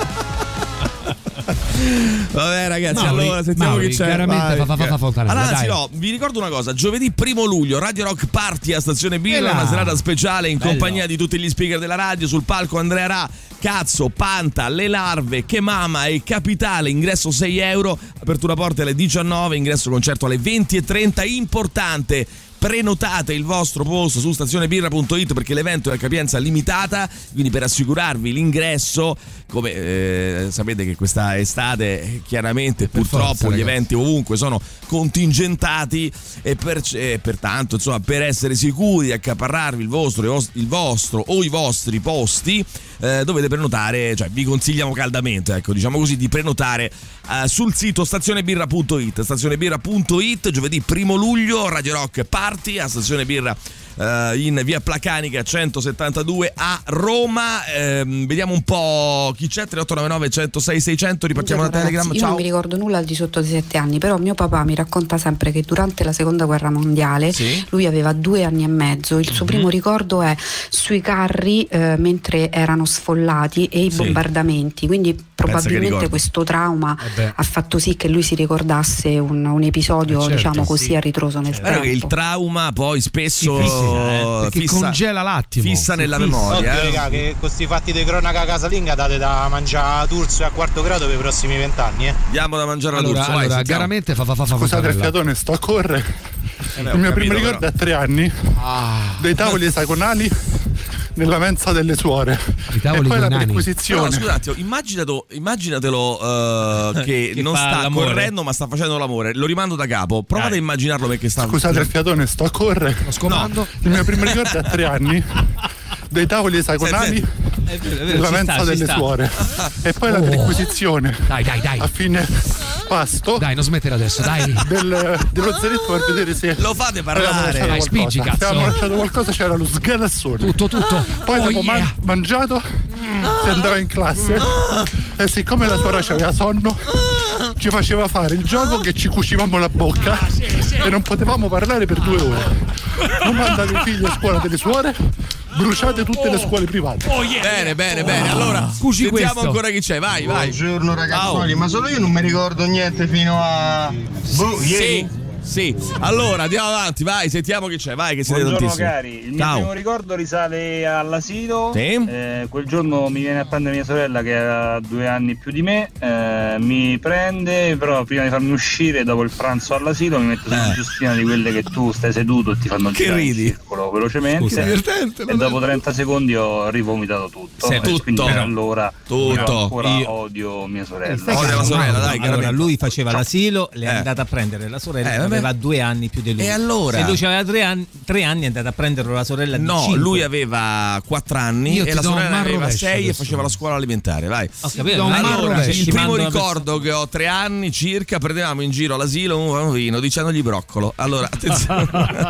Vabbè ragazzi, Mauri, allora sentiamo Mauri, chi c'è. chiaramente Vai. fa- fa- fa- fa Fontanella, Allora, anzi dai. no, vi ricordo una cosa, giovedì primo luglio Radio Rock Party a Stazione Birra, E là. una serata speciale in Bello. compagnia di tutti gli speaker della radio, sul palco Andrea Ra, Cazzo, Panta, Le Larve, Che Mama e Capitale, ingresso sei euro, apertura porte alle diciannove, ingresso concerto alle venti e trenta, importante. Prenotate il vostro posto su stazionebirra punto it perché l'evento è a capienza limitata, quindi per assicurarvi l'ingresso, come eh, sapete che questa estate eh, chiaramente Per purtroppo forza, gli ragazzi. eventi ovunque sono contingentati e, per, e pertanto insomma per essere sicuri di accaparrarvi il vostro, il vostro, il vostro o i vostri posti eh, dovete prenotare, cioè vi consigliamo caldamente, ecco, diciamo così, di prenotare eh, sul sito stazionebirra punto it, stazionebirra punto it, giovedì primo luglio Radio Rock Party a Stazione Birra eh, in via Placanica centosettantadue a Roma. Ehm, vediamo un po' chi c'è. Tre otto nove nove uno zero sei seicento, ripartiamo da Buongiorno, Telegram. ragazzi. Io Ciao. non mi ricordo nulla al di sotto dei sette anni, però mio papà mi racconta sempre che durante la seconda guerra mondiale Sì. lui aveva due anni e mezzo. Il suo Mhm. primo ricordo è sui carri eh, mentre erano sfollati e i Sì. bombardamenti, quindi probabilmente ricordo. questo trauma Eh beh. ha fatto sì che lui si ricordasse un, un episodio Eh certo, diciamo così sì. a ritroso nel Guarda che il tempo. trauma poi spesso Sì, sì, eh, perché fissa, congela l'attimo. fissa nella Fissa. memoria. Oddio, eh. raga, che con questi fatti di cronaca casalinga date da mangiare a Turzio a quarto grado per i prossimi vent'anni, eh? Diamo da mangiare Allora, alla D'Urso, vai, allora sentiamo. chiaramente fa fa fa fa Scusate il Fontanella. fiatone, sto a correre. Eh beh, ho Il mio capito, primo ricordo però. è a tre anni, Ah, dei tavoli esagonali nella mensa delle suore. I tavoli e poi la con i nani. Però, perquisizione. scusate, immaginatelo, immaginatelo eh, che, Che non fa sta l'amore. correndo ma sta facendo l'amore. Lo rimando da capo. Provate Dai. a immaginarlo perché sta. Scusate il fiatone, sto a correre. lo scomando. Il mio primo ricordo è a tre anni, dei tavoli esagonali È vero, è vero, nella ci mensa sta, ci delle sta. suore. E poi la Oh. perquisizione Dai, dai, dai. a fine pasto Dai, non smettere adesso, dai. del, dello zeretto per vedere se Lo fate avevamo parlare. lasciato Dai, spingi, qualcosa. cazzo. Se avevamo lasciato qualcosa c'era lo sgalassone. Tutto, tutto. Poi Oh, dopo yeah. man- mangiato si andava in classe e siccome la suora aveva sonno ci faceva fare il gioco che ci cucivamo la bocca ah, sì, sì. e non potevamo parlare per due ore. Non mandate i figli a scuola delle suore, bruciate tutte le scuole private. Oh, yeah. Bene, bene, bene. Allora, scusi, sentiamo questo. ancora chi c'è. Vai, vai. Buongiorno ragazzi, oh. ma solo io non mi ricordo niente fino a boh, ieri. Sì. Sì, allora andiamo avanti, vai, sentiamo chi c'è, vai che siete Buongiorno tantissimi. cari, il Ciao. mio primo ricordo risale all'asilo. Sì. Eh, quel giorno mi viene a prendere mia sorella che ha due anni più di me, eh, mi prende, però prima di farmi uscire dopo il pranzo all'asilo mi mette su una giustina di quelle che tu stai seduto e ti fanno che girare ridi? in circolo velocemente. Scusa. Divertente, e dopo trenta secondi ho rivomitato tutto. Sì, e tutto. quindi da allora tutto. io ancora Io... odio mia sorella. Odio la sorella, dai, allora, lui faceva Ciao. l'asilo, le è Eh. andata a prendere la sorella Eh, che vabbè. aveva due anni più di lui. E allora? Se lui aveva tre anni, tre anni è andata a prendere la sorella di No, cinque. lui aveva quattro anni Io e ti la do un sorella man aveva rovescio sei e adesso. faceva la scuola elementare, vai. Ho capito, Do un man Allora, rovescio. il Ci primo mando una ricordo che ho tre anni circa, prendevamo in giro all'asilo un bambino dicendogli broccolo. Allora, attenzione.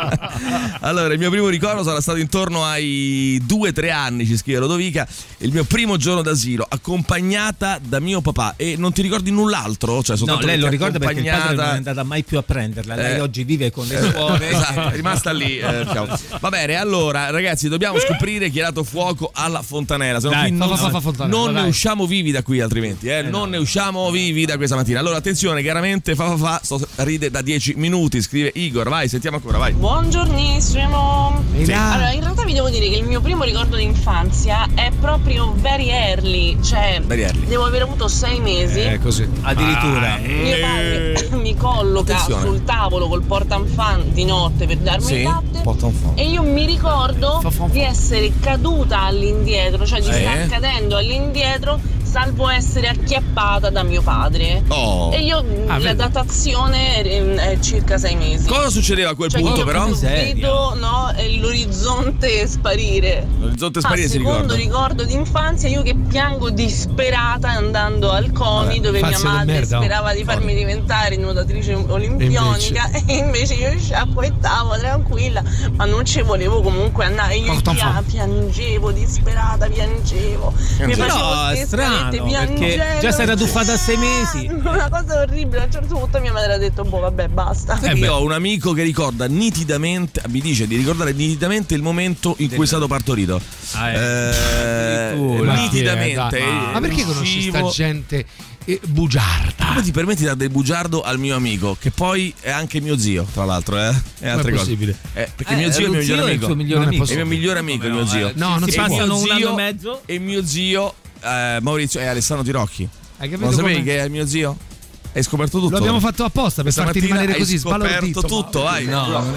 Allora, il mio primo ricordo sarà stato intorno ai due tre anni, ci scrive Lodovica, il mio primo giorno d'asilo, accompagnata da mio papà. E non ti ricordi null'altro? Cioè, No, soltanto lei che lo ti ricorda perché il padre non è accompagnata- andata mai più a prenderla. Lei Eh. oggi vive con le suore. Esatto, è rimasta lì. eh, diciamo. Va bene, allora, ragazzi, dobbiamo scoprire chi ha dato fuoco alla fontanella. Se no Dai, qui fa, non, fa, fa, fontanella, non ne dai. usciamo vivi da qui, altrimenti, eh? Eh, non no. ne usciamo vivi da questa mattina. Allora, attenzione, chiaramente fa fa fa sto, ride da dieci minuti. Scrive Igor, vai, sentiamo ancora, vai. Buongiornissimo. Sì. Allora, in realtà vi devo dire che il mio primo ricordo di infanzia è proprio very early, cioè Very early. devo aver avuto sei mesi. Eh, così. Addirittura. Mio padre mi colloca Attenzione. sul tavolo col portanfan di notte per darmi Sì, il latte porta un po'. e io mi ricordo Fa, fa, fa. di essere caduta all'indietro, cioè di Eh? star cadendo all'indietro salvo essere acchiappata da mio padre. Oh. E io Ah, la vedi. datazione è, è circa sei mesi. Cosa succedeva a quel Cioè, punto, io però? proprio vedo, no, l'orizzonte sparire. L'orizzonte sparire Ah, si secondo ricorda. ricordo d'infanzia, io che piango disperata andando al CONI, Vabbè, dove mia fazio di madre merda, oh. sperava di farmi diventare nuotatrice olimpionica e invece io sciacquettavo tranquilla, ma non ci volevo comunque andare. Io Porta un pia- po'. piangevo disperata, piangevo. Mi Piangevo. facevo No, è queste strano, scalette, perché piangevo. già si era tuffata a sei mesi. Una cosa orribile, a un certo punto mia madre ha detto boh vabbè basta. Eh, io ho un amico che ricorda nitidamente, mi dice di ricordare nitidamente il momento in cui è stato partorito. Ah, eh. Eh, Addirittura. nitidamente. Ma, ma perché conosci sta Uscivo- gente eh, bugiarda? Come ti permetti di dare del bugiardo al mio amico, che poi è anche mio zio, tra l'altro, eh? E altre è cose. possibile? Eh, perché Eh, mio zio è il lo mio zio migliore è il amico. suo migliore Non è amico. È il mio migliore amico, il mio zio. No, non E si mio passano un zio- anno e mezzo? E mio zio, eh, Maurizio, è Alessandro Tirocchi. Hai capito Non sapevi come? che è il mio zio? Hai scoperto tutto? Lo abbiamo fatto apposta per farti Stamattina rimanere hai così scoperto sbalordito. tutto, vai. No, non è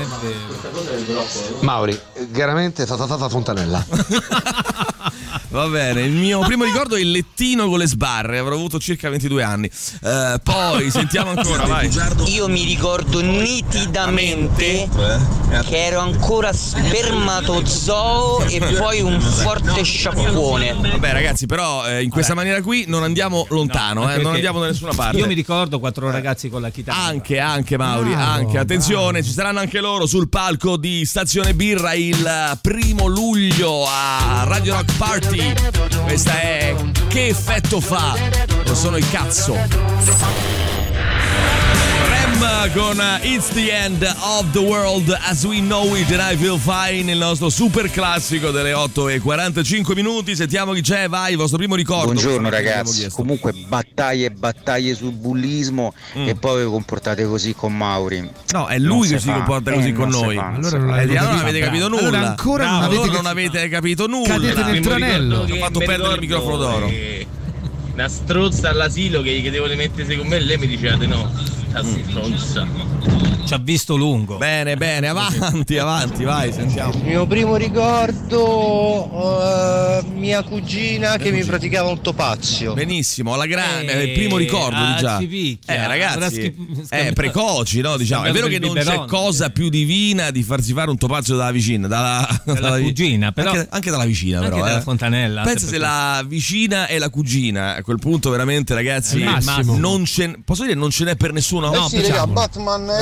vero. Mauri, chiaramente tatatata fontanella. Va bene, il mio primo ricordo è il lettino con le sbarre, avrò avuto circa ventidue anni. Eh, poi sentiamo ancora, vai. Io mi ricordo nitidamente che ero ancora spermatozoo e poi un forte sciacquone. Vabbè ragazzi, però eh, in questa maniera qui non andiamo lontano, No, eh, anche non perché andiamo da nessuna parte. Io mi ricordo quattro ragazzi con la chitarra. Anche, anche Mauri, Bravo, anche, attenzione, ci saranno anche loro sul palco di Stazione Birra il primo luglio a Radio Rock Party. Questa è Che effetto fa? Non sono il cazzo. Rem con It's the End of the World as we know it and I feel fine, il nostro super classico delle otto e quarantacinque minuti. Sentiamo chi c'è, vai, il vostro primo ricordo. Buongiorno Questo che abbiamo ragazzi, chiesto. comunque battaglie e battaglie sul bullismo Mm. e poi vi comportate così con Mauri. No, è lui Non che si si fa, comporta eh, così non con si noi. fa, non Allora si non, fa. avete, Eh, allora non allora avete capito nulla. Allora ancora non Bravo, avete allora cap- non avete capito nulla. Cadete nel tranello. Ho fatto perdere il microfono d'oro. Una strozza all'asilo che gli chiedevo di mettersi con me e lei mi diceva di no. Sta strozza. Ci ha visto lungo. Bene, bene, avanti, avanti, vai, sentiamo. Il mio primo ricordo, uh, mia cugina che mi praticava un topazio. Benissimo, alla grande, Eh, è il primo ricordo ah, di già. si picchia. Eh, Avrà ragazzi, schip- eh, precoci, no? Diciamo. È vero che non c'è biberon. cosa più divina di farsi fare un topazio dalla vicina, dalla, Dalla cugina, però- anche, anche dalla vicina, Anche però. dalla eh. fontanella. Pensa se la vicina e la cugina, a quel punto veramente, ragazzi, È il massimo. non ce, posso dire non ce n'è per nessuno? Eh sì, raga, diciamolo. Batman è per primo,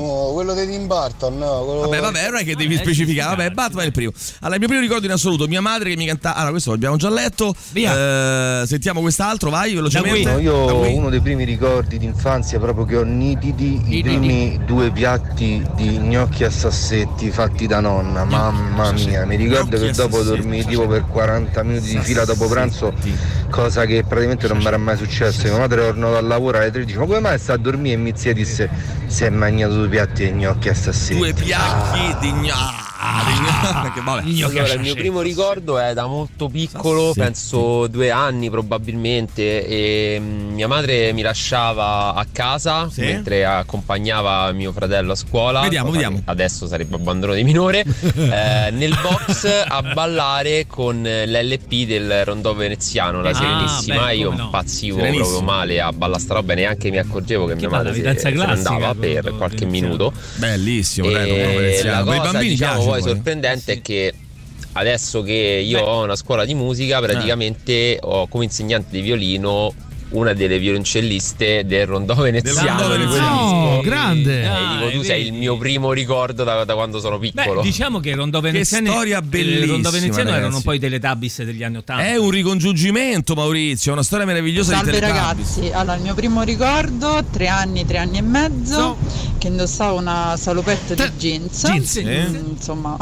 primo, quello di Tim Burton, no? Quello... Vabbè, vabbè, non è che devi specificare. Vabbè, Batman è il primo. Allora, il mio primo ricordo in assoluto, mia madre che mi cantava. Allora, questo l'abbiamo già letto. Eh, sentiamo quest'altro, vai, velocemente. No, io ho uno dei primi ricordi d'infanzia proprio che ho nitidi, i primi due piatti di gnocchi a sassetti fatti da nonna. Mamma mia, mi ricordo che dopo dormì tipo per quaranta minuti di fila dopo pranzo, cosa che praticamente non mi era mai successo. Mia madre tornò dal lavoro alle tredici, ma come mai sta a dormire? E mi zia disse: si è mangiato due piatti di gnocchi a sassetti. Due piatti di gnocchi. Ah, che vabbè. Allora, il mio primo ricordo è da molto piccolo, sì, penso sì. due anni probabilmente, e mia madre mi lasciava a casa, sì, mentre accompagnava mio fratello a scuola. Vediamo, vediamo. Adesso sarebbe abbandono di minore. eh, nel box a ballare con l'L P del rondò veneziano, la ah, Serenissima. Beh, io no. impazzivo proprio male a ballare sta roba, neanche mi accorgevo che, che mia madre si, se ne andava per qualche minuto. Bellissimo, e la cosa, i bambini diciamo, piace, poi sorprendente sì. è che adesso che io Beh. ho una scuola di musica, praticamente ah. ho come insegnante di violino una delle violoncelliste del rondò veneziano. Del no, grande! Ah, e dico, tu sei il mio primo ricordo da, da quando sono piccolo. Beh, diciamo che il rondò veneziano, che storia bellissima, il rondò veneziano ragazzi. erano un po' i Teletubbies degli anni ottanta. È un ricongiungimento, Maurizio, una storia meravigliosa. Salve di Teletubbies. ragazzi, allora il mio primo ricordo, tre anni, tre anni e mezzo, so. che indossavo una salopetta di jeans, jeans. Eh? insomma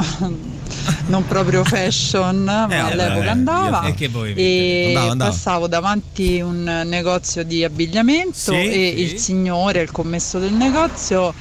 non proprio fashion, ma eh, all'epoca eh, andava e, che voi e andava, andava. passavo davanti un negozio di abbigliamento sì, e sì. il signore, il commesso del negozio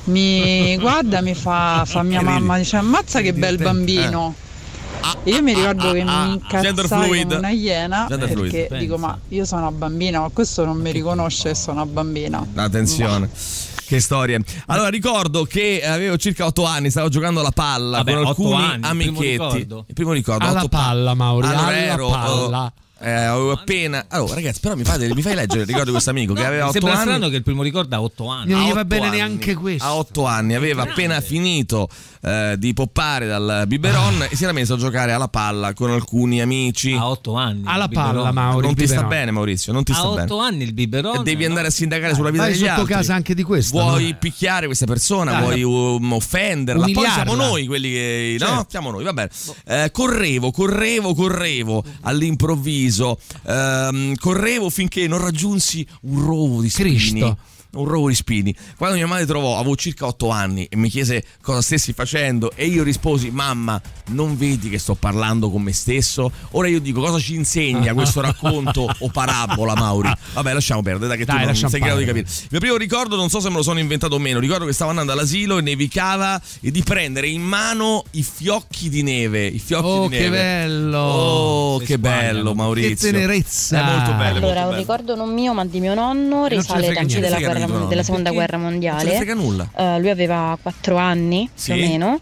mi guarda, mi fa, fa mia mamma, dice: ammazza che bel bambino. E io mi ricordo che mi incazzai come una iena, perché dico: ma io sono una bambina, ma questo non mi riconosce che sono una bambina. Attenzione. Che storie. Allora ricordo che avevo circa otto anni, stavo giocando alla palla. Vabbè, con alcuni anni, amichetti. Il primo ricordo, il primo ricordo alla palla, Mauri, allora alla ero, palla. Eh, avevo appena. Allora, ragazzi, però mi fate, mi fai leggere il ricordo di questo amico no, che aveva otto anni. Sembra strano che il primo ricordo ha otto anni. Non gli va bene anni, neanche questo. A otto anni aveva appena finito eh, di poppare dal biberon ah. e si era messo a giocare alla palla con alcuni amici. A otto anni. Alla palla, Mauri. Non ti sta bene, Maurizio. Non ti sta a bene. otto anni il biberon. E devi andare a sindacare sulla vita Vai degli sotto altri. casa anche di questo. Vuoi no? picchiare questa persona? Dai, vuoi um, offenderla? Poi siamo noi quelli che. No, certo. siamo noi, va bene. Eh, correvo, correvo, correvo all'improvviso. Ehm, correvo finché non raggiunsi un rovo di spini. Cristo. Un rovo di spini. Quando mia madre trovò, avevo circa otto anni e mi chiese cosa stessi facendo e io risposi: mamma, non vedi che sto parlando con me stesso? Ora io dico: cosa ci insegna questo racconto o parabola, Mauri? Vabbè, lasciamo perdere, dai, che dai, tu non sei in grado di capire. Il mio primo ricordo, non so se me lo sono inventato o meno, ricordo che stavo andando all'asilo e nevicava e di prendere in mano i fiocchi di neve. I fiocchi oh, di neve. Che bello! Oh, che, che bello, Maurizio. Che tenerezza! È molto bello. Allora, molto un bello. ricordo non mio, ma di mio nonno, risale ai tempi della guerra della seconda guerra mondiale. Non ce ne frega nulla. Uh, lui aveva quattro anni sì? più o meno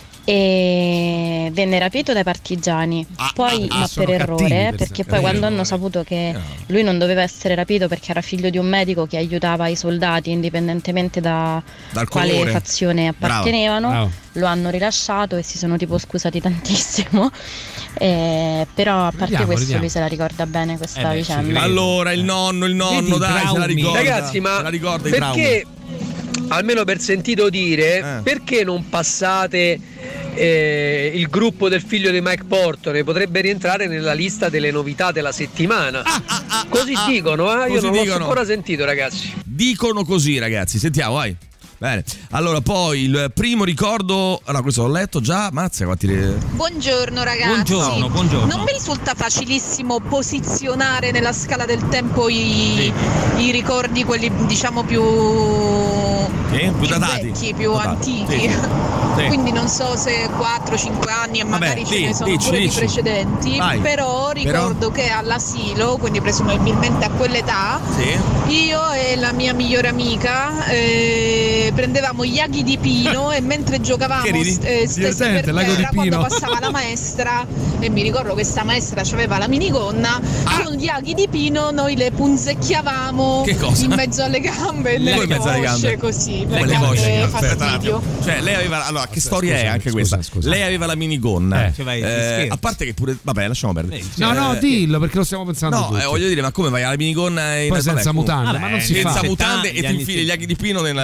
e venne rapito dai partigiani. Ah, poi ah, ma per errore per perché poi quando hanno saputo che no. lui non doveva essere rapito perché era figlio di un medico che aiutava i soldati indipendentemente da Dal quale colore. fazione appartenevano, Bravo. Bravo. lo hanno rilasciato e si sono tipo scusati tantissimo. Eh, però a parte Vediamo, questo vediamo. lui se la ricorda bene questa Eh beh, vicenda. Allora il nonno, il nonno, Vedi, dai, traumi. se la ricorda. Ragazzi, ma se la ricorda i perché, almeno per sentito dire, Eh. perché non passate eh, il gruppo del figlio di Mike Portone? Potrebbe rientrare nella lista delle novità della settimana. Ah, ah, ah, così ah, dicono, eh? Io così non l'ho dicono. ancora sentito, ragazzi. Dicono così, ragazzi, sentiamo, vai. Bene, allora poi il primo ricordo, allora questo l'ho letto già, mazza quanti re... Buongiorno ragazzi. Buongiorno, buongiorno. Non mi risulta facilissimo posizionare nella scala del tempo i, sì. i ricordi, quelli diciamo più, sì, più datati, vecchi, più datati. antichi. Sì, sì. Quindi non so se quattro cinque anni e magari Vabbè, ce ne sì, sono dici, pure dici. di precedenti. Vai. Però ricordo però... che all'asilo, quindi presumibilmente a quell'età, sì. io e la mia migliore amica eh, prendevamo gli aghi di pino e mentre giocavamo eh, stesse per terra, quando passava la maestra, e mi ricordo che questa maestra aveva la minigonna, ah. con gli aghi di pino noi le punzecchiavamo in mezzo alle gambe e nelle cosce, così per dare fastidio. Cioè lei aveva, allora che storia scusa, è anche scusa, questa scusa. Lei aveva la minigonna, eh, cioè vai, eh, a parte che pure, vabbè, lasciamo perdere. No, no, eh, dillo perché lo stiamo pensando no, eh, voglio dire, ma come vai alla minigonna in poi senza vabbè, mutande, vabbè, ma non si senza fa mutande e ti infili gli aghi di pino nella, nella vagina.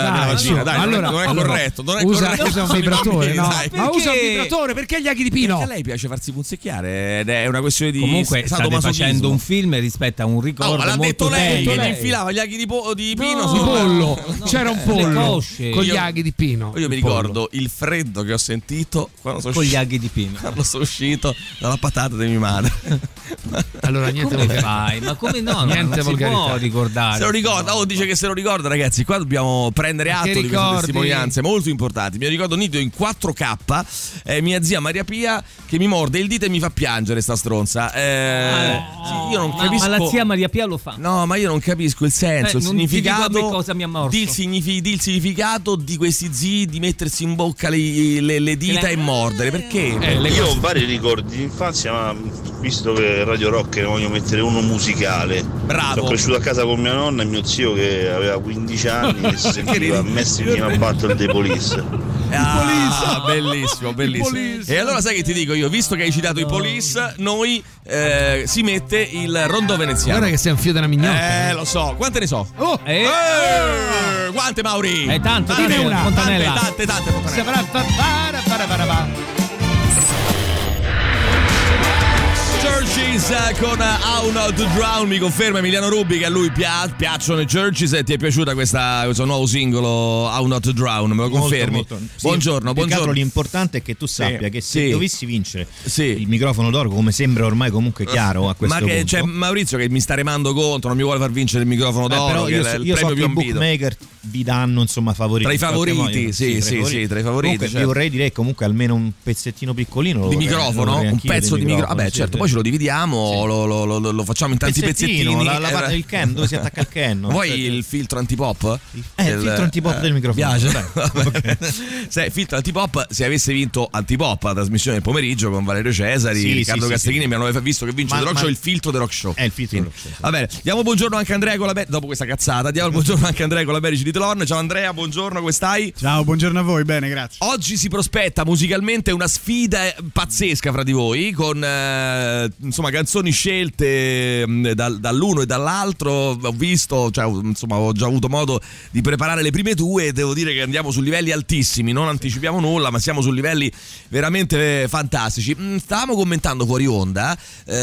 Pino, dai, allora, non è allora, corretto, non è usa, corretto. Usa un vibratore, no? Dai. Ma usa un vibratore, perché gli aghi di Pino? Perché a lei piace farsi punzecchiare ed è una questione di comunque state facendo un film rispetto a un ricordo. No, ma l'ha molto detto lei che lei. gli infilava gli aghi di, po- di Pino no, di pollo. No, c'era un pollo con io, gli aghi di Pino. Io mi ricordo il freddo che ho sentito quando sono con uscito, gli aghi di Pino. Quando sono uscito dalla patata di mia madre. Allora niente come fai? Ma come no? Niente non si può ricordare. Se lo ricorda, oh, dice che se lo ricorda, ragazzi. Qua dobbiamo prendere atto di queste testimonianze molto importanti. Mi ricordo nitido in quattro K eh, mia zia Maria Pia che mi morde il dito e mi fa piangere sta stronza. Eh, oh, io non ma, capisco. Ma la zia Maria Pia lo fa. No, ma io non capisco il senso, eh, il significato. Cosa mi ha morso. Di il, signifi- di il significato di questi zii di mettersi in bocca le, le, le dita le... e mordere. Perché? Eh, io ho vari ricordi di infanzia, ma visto che Radio Rock ne voglio mettere uno musicale. Bravo. Sono cresciuto a casa con mia nonna e mio zio che aveva quindici anni e si sentiva messi fino a battere dei Police. Ah, bellissimo, bellissimo. E allora sai che ti dico io, visto che hai citato i Police, noi eh, si mette il rondò veneziano. Guarda che sei un fio della mignotta. Eh, lo so. Quante ne so? Oh, eh. Eh, quante, Mauri? Eh, tanto, tante, una, Fontanella. Tante, tante, tante Fontanella. Churches con How Not to Drown. Mi conferma Emiliano Rubi che a lui pia- piacciono i Churches e ti è piaciuta questa, questo nuovo singolo How Not to Drown, me lo confermi? Molto, molto. Sì, buongiorno, buongiorno. L'importante è che tu sappia sì, che se sì. dovessi vincere sì. il microfono d'oro, come sembra ormai comunque chiaro a questo ma che punto. C'è Maurizio che mi sta remando contro, non mi vuole far vincere il microfono d'oro, eh, però che io, è il io premio so più ambito. Bookmaker vi danno insomma favoriti. Tra i favoriti, sì, sì, sì, tra i favoriti. Comunque, certo. Vi vorrei dire comunque almeno un pezzettino piccolino di microfono, un pezzo di microfono. Vabbè, certo, poi ce lo dividiamo. Sì. Lo, lo, lo, lo facciamo in tanti pezzettini. La, la, il can, dove si attacca il can. Vuoi cioè, il filtro antipop? Il, eh, del, il filtro antipop eh, del microfono. Piace? Okay. Se filtro antipop, se avesse vinto Antipop, la trasmissione del pomeriggio con Valerio Cesari, sì, Riccardo sì, Castellini, sì, mi hanno visto che vince ma, il rock show, il filtro del rock show. È il filtro del rock show. Va bene, diamo buongiorno anche a Andrea Colaberi. Dopo questa cazzata, diamo il buongiorno anche a Andrea Colaberici di Telon. Ciao Andrea, buongiorno, come stai? Ciao, buongiorno a voi, bene, grazie. Oggi si prospetta musicalmente una sfida pazzesca fra di voi, con eh, insomma canzoni scelte Dal, dall'uno e dall'altro. Ho visto, cioè, insomma, ho già avuto modo di preparare le prime due e devo dire che andiamo su livelli altissimi. Non anticipiamo nulla, ma siamo su livelli veramente fantastici. Stavamo commentando fuori onda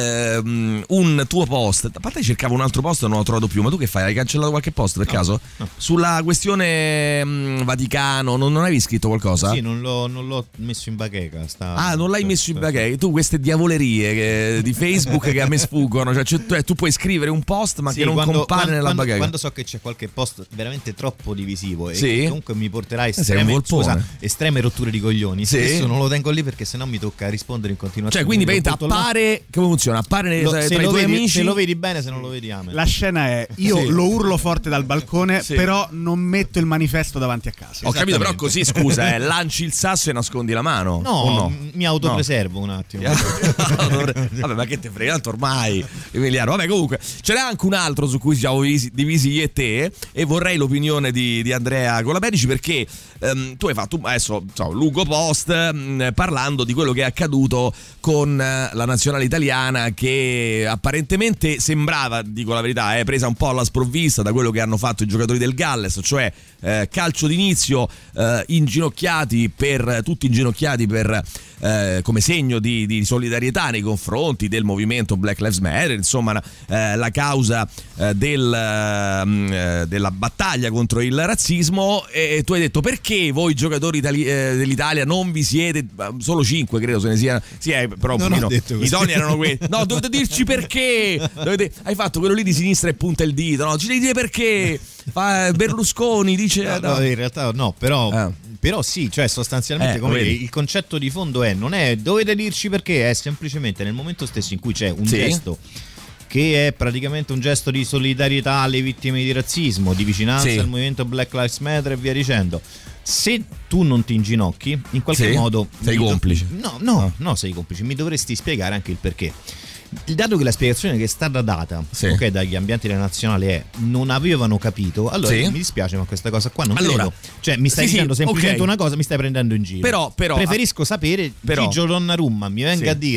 ehm, un tuo post. A parte cercavo un altro post e non l'ho trovato più. Ma tu che fai? Hai cancellato qualche post per no, caso? No. Sulla questione mh, Vaticano, non, non avevi scritto qualcosa? Sì, non l'ho, non l'ho messo in bacheca. Sta... Ah, non l'hai messo in bacheca? Tu queste diavolerie che, di Facebook che a me sfuggono, cioè, cioè tu puoi scrivere un post ma sì, che non quando, compare quando, nella quando, bacheca. Quando so che c'è qualche post veramente troppo divisivo e sì? che comunque mi porterà a estreme, scusa, estreme rotture di coglioni, sì? Spesso non lo tengo lì perché sennò mi tocca rispondere in continuazione. Cioè quindi appare, come funziona? Appare lo, tra, tra i tuoi vedi, amici? Se lo vedi bene, se non lo vedi amen. La scena è io sì. lo urlo forte dal balcone, sì. però non metto il manifesto davanti a casa. Ho capito, però così scusa, eh, lanci il sasso e nascondi la mano. No, no? mi autopreservo no. un attimo. Vabbè, ma che te frega tanto ormai, Emiliano. Vabbè, comunque ce n'è anche un altro su cui siamo divisi io e te, e vorrei l'opinione di, di Andrea Colaberici, perché ehm, tu hai fatto adesso so, un lungo post mh, parlando di quello che è accaduto con eh, la nazionale italiana, che apparentemente sembrava, dico la verità, è eh, presa un po' alla sprovvista da quello che hanno fatto i giocatori del Galles, cioè eh, calcio d'inizio eh, inginocchiati per tutti inginocchiati per eh, come segno di, di solidarietà nei confronti del movimento Black Lives Matter, insomma eh, la causa eh, del, eh, della battaglia contro il razzismo. E tu hai detto: perché voi giocatori itali- eh, dell'Italia non vi siete, solo cinque credo se ne siano, sì, eh, però non no, i doni erano quelli, no, dovete dirci perché. Dovete, hai fatto quello lì di sinistra e punta il dito, no, ci devi dire perché. Fa Berlusconi dice no, no. no, in realtà no, però eh. però sì, cioè sostanzialmente eh, come dire, il concetto di fondo è non è dovete dirci perché, è semplicemente nel momento stesso in cui c'è un sì. gesto che è praticamente un gesto di solidarietà alle vittime di razzismo, di vicinanza sì. al movimento Black Lives Matter e via dicendo. Se tu non ti inginocchi, in qualche sì. modo sei complice. No, no, no, no, sei complice, mi dovresti spiegare anche il perché. Il dato che la spiegazione che è stata data sì. okay, dagli ambienti della nazionale è non avevano capito, allora sì. mi dispiace, ma questa cosa qua non allora, credo. Cioè mi stai sì, dicendo sì, semplicemente okay. una cosa, mi stai prendendo in giro. Però, però preferisco sapere però, Gigio Donnarumma mi venga sì. a dire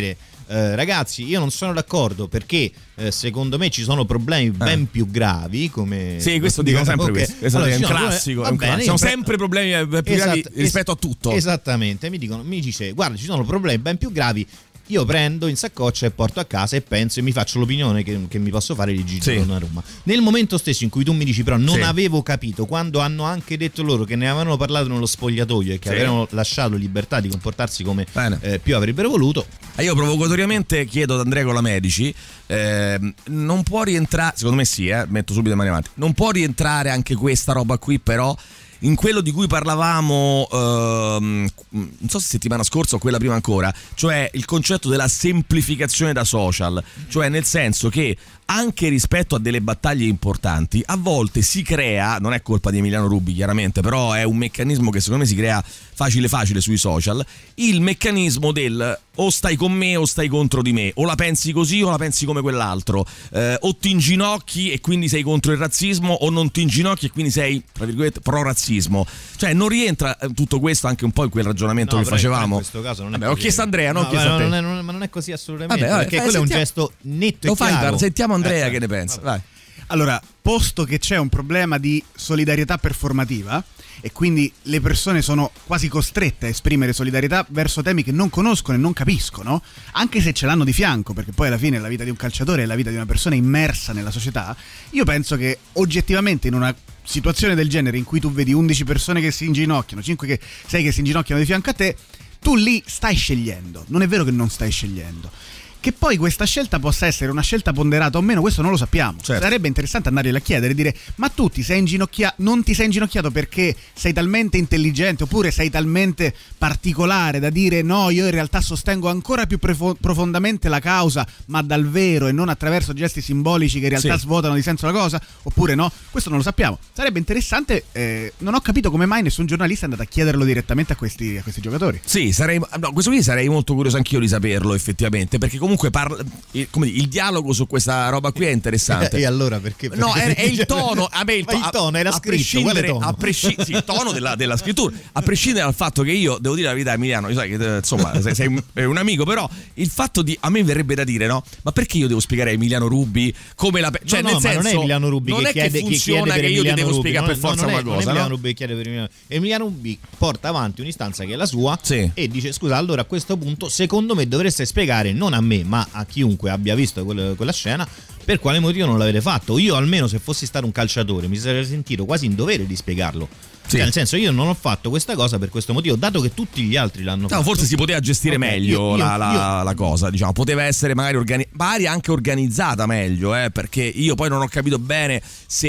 eh, ragazzi, io non sono d'accordo perché eh, secondo me ci sono problemi ben eh. più gravi, come sì, questo dico sempre okay. questo, questo allora, è un classico, è un bene, classico. Sono sempre problemi più esatto, gravi rispetto a tutto. Esattamente, mi dicono, mi dice guarda, ci sono problemi ben più gravi. Io prendo in saccoccia e porto a casa e penso e mi faccio l'opinione che, che mi posso fare di Gigi sì. Donnarumma. Nel momento stesso in cui tu mi dici però non sì. avevo capito, quando hanno anche detto loro che ne avevano parlato nello spogliatoio e che sì. avevano lasciato libertà di comportarsi come eh, più avrebbero voluto. E io provocatoriamente chiedo ad Andrea Colamedici, eh, non può rientrare, secondo me sì, eh, metto subito le mani avanti, non può rientrare anche questa roba qui però in quello di cui parlavamo ehm, non so se settimana scorsa o quella prima ancora, cioè il concetto della semplificazione da social, cioè nel senso che anche rispetto a delle battaglie importanti a volte si crea, non è colpa di Emiliano Rubi chiaramente, però è un meccanismo che secondo me si crea facile facile sui social, il meccanismo del o stai con me o stai contro di me, o la pensi così o la pensi come quell'altro, eh, o ti inginocchi e quindi sei contro il razzismo o non ti inginocchi e quindi sei tra virgolette pro razzismo, cioè non rientra tutto questo anche un po' in quel ragionamento no, che facevamo. In questo caso non è Vabbè, ho chiesto a Andrea, non no, ho chiesto a te. Non è, non è, ma non è così assolutamente. Vabbè, vabbè, perché eh, quello sentiamo, è un gesto netto lo e chiaro. Fai, sentiamo Andrea eh, che ne pensa. Vai. Allora, posto che c'è un problema di solidarietà performativa e quindi le persone sono quasi costrette a esprimere solidarietà verso temi che non conoscono e non capiscono, anche se ce l'hanno di fianco, perché poi alla fine la vita di un calciatore è la vita di una persona immersa nella società, io penso che oggettivamente in una situazione del genere in cui tu vedi undici persone che si inginocchiano, cinque che sei che si inginocchiano di fianco a te, tu lì stai scegliendo, non è vero che non stai scegliendo. Che poi questa scelta possa essere una scelta ponderata o meno, questo non lo sappiamo. Certo. Sarebbe interessante andargliela a chiedere e dire: ma tu ti sei inginocchia- non ti sei inginocchiato perché sei talmente intelligente oppure sei talmente particolare da dire no, io in realtà sostengo ancora più prefo- profondamente la causa, ma dal vero e non attraverso gesti simbolici che in realtà sì. svuotano di senso la cosa, oppure no? Questo non lo sappiamo. Sarebbe interessante, eh, non ho capito come mai nessun giornalista è andato a chiederlo direttamente a questi, a questi giocatori. Sì, sarei, no, questo qui sarei molto curioso anch'io di saperlo effettivamente, perché comunque Comunque parla, il, come dire, il dialogo su questa roba qui è interessante. E allora perché? perché no, è, è il tono. A me il, to- il tono era a, scritto. A prescindere, tono? a presci- sì, il tono della, della scrittura. A prescindere dal fatto che io devo dire la verità, Emiliano, io sai che insomma sei, sei un, un amico, però il fatto di a me verrebbe da dire no, ma perché io devo spiegare a Emiliano Rubi come la pe- cioè no, nel no, senso ma non è Emiliano Rubi non che è chiede, che funziona che, che io ti devo Rubi, spiegare per forza no, una è, cosa. Non è Emiliano no? Rubi che chiede per Emiliano. Emiliano Rubi porta avanti un'istanza che è la sua sì. e dice scusa, allora a questo punto secondo me dovreste spiegare non a me ma a chiunque abbia visto quella, quella scena per quale motivo non l'avete fatto. Io almeno se fossi stato un calciatore mi sarei sentito quasi in dovere di spiegarlo. Sì. Cioè, nel senso, io non ho fatto questa cosa per questo motivo, dato che tutti gli altri l'hanno no, fatto. Forse si poteva gestire okay, meglio io, io, la, la, io, la cosa, diciamo, poteva essere magari organi- magari anche organizzata meglio, eh, perché io poi non ho capito bene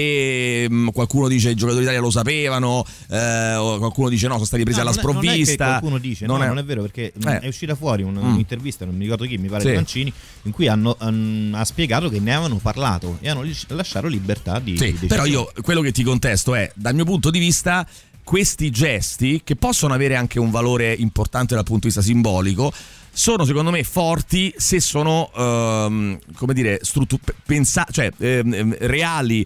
se mh, qualcuno dice i giocatori d'Italia lo sapevano, eh, o qualcuno dice no, sono stati presi no, alla sprovvista. Non è che qualcuno dice, non, no, è... non è vero, perché eh. è uscita fuori un, mm. un'intervista, non mi ricordo chi, mi pare sì. Mancini, in cui hanno, um, ha spiegato che ne avevano parlato e hanno lasciato libertà di, sì, di però io quello che ti contesto è, dal mio punto di vista, questi gesti, che possono avere anche un valore importante dal punto di vista simbolico, sono secondo me forti se sono ehm, come dire struttu- pensa- cioè ehm, reali,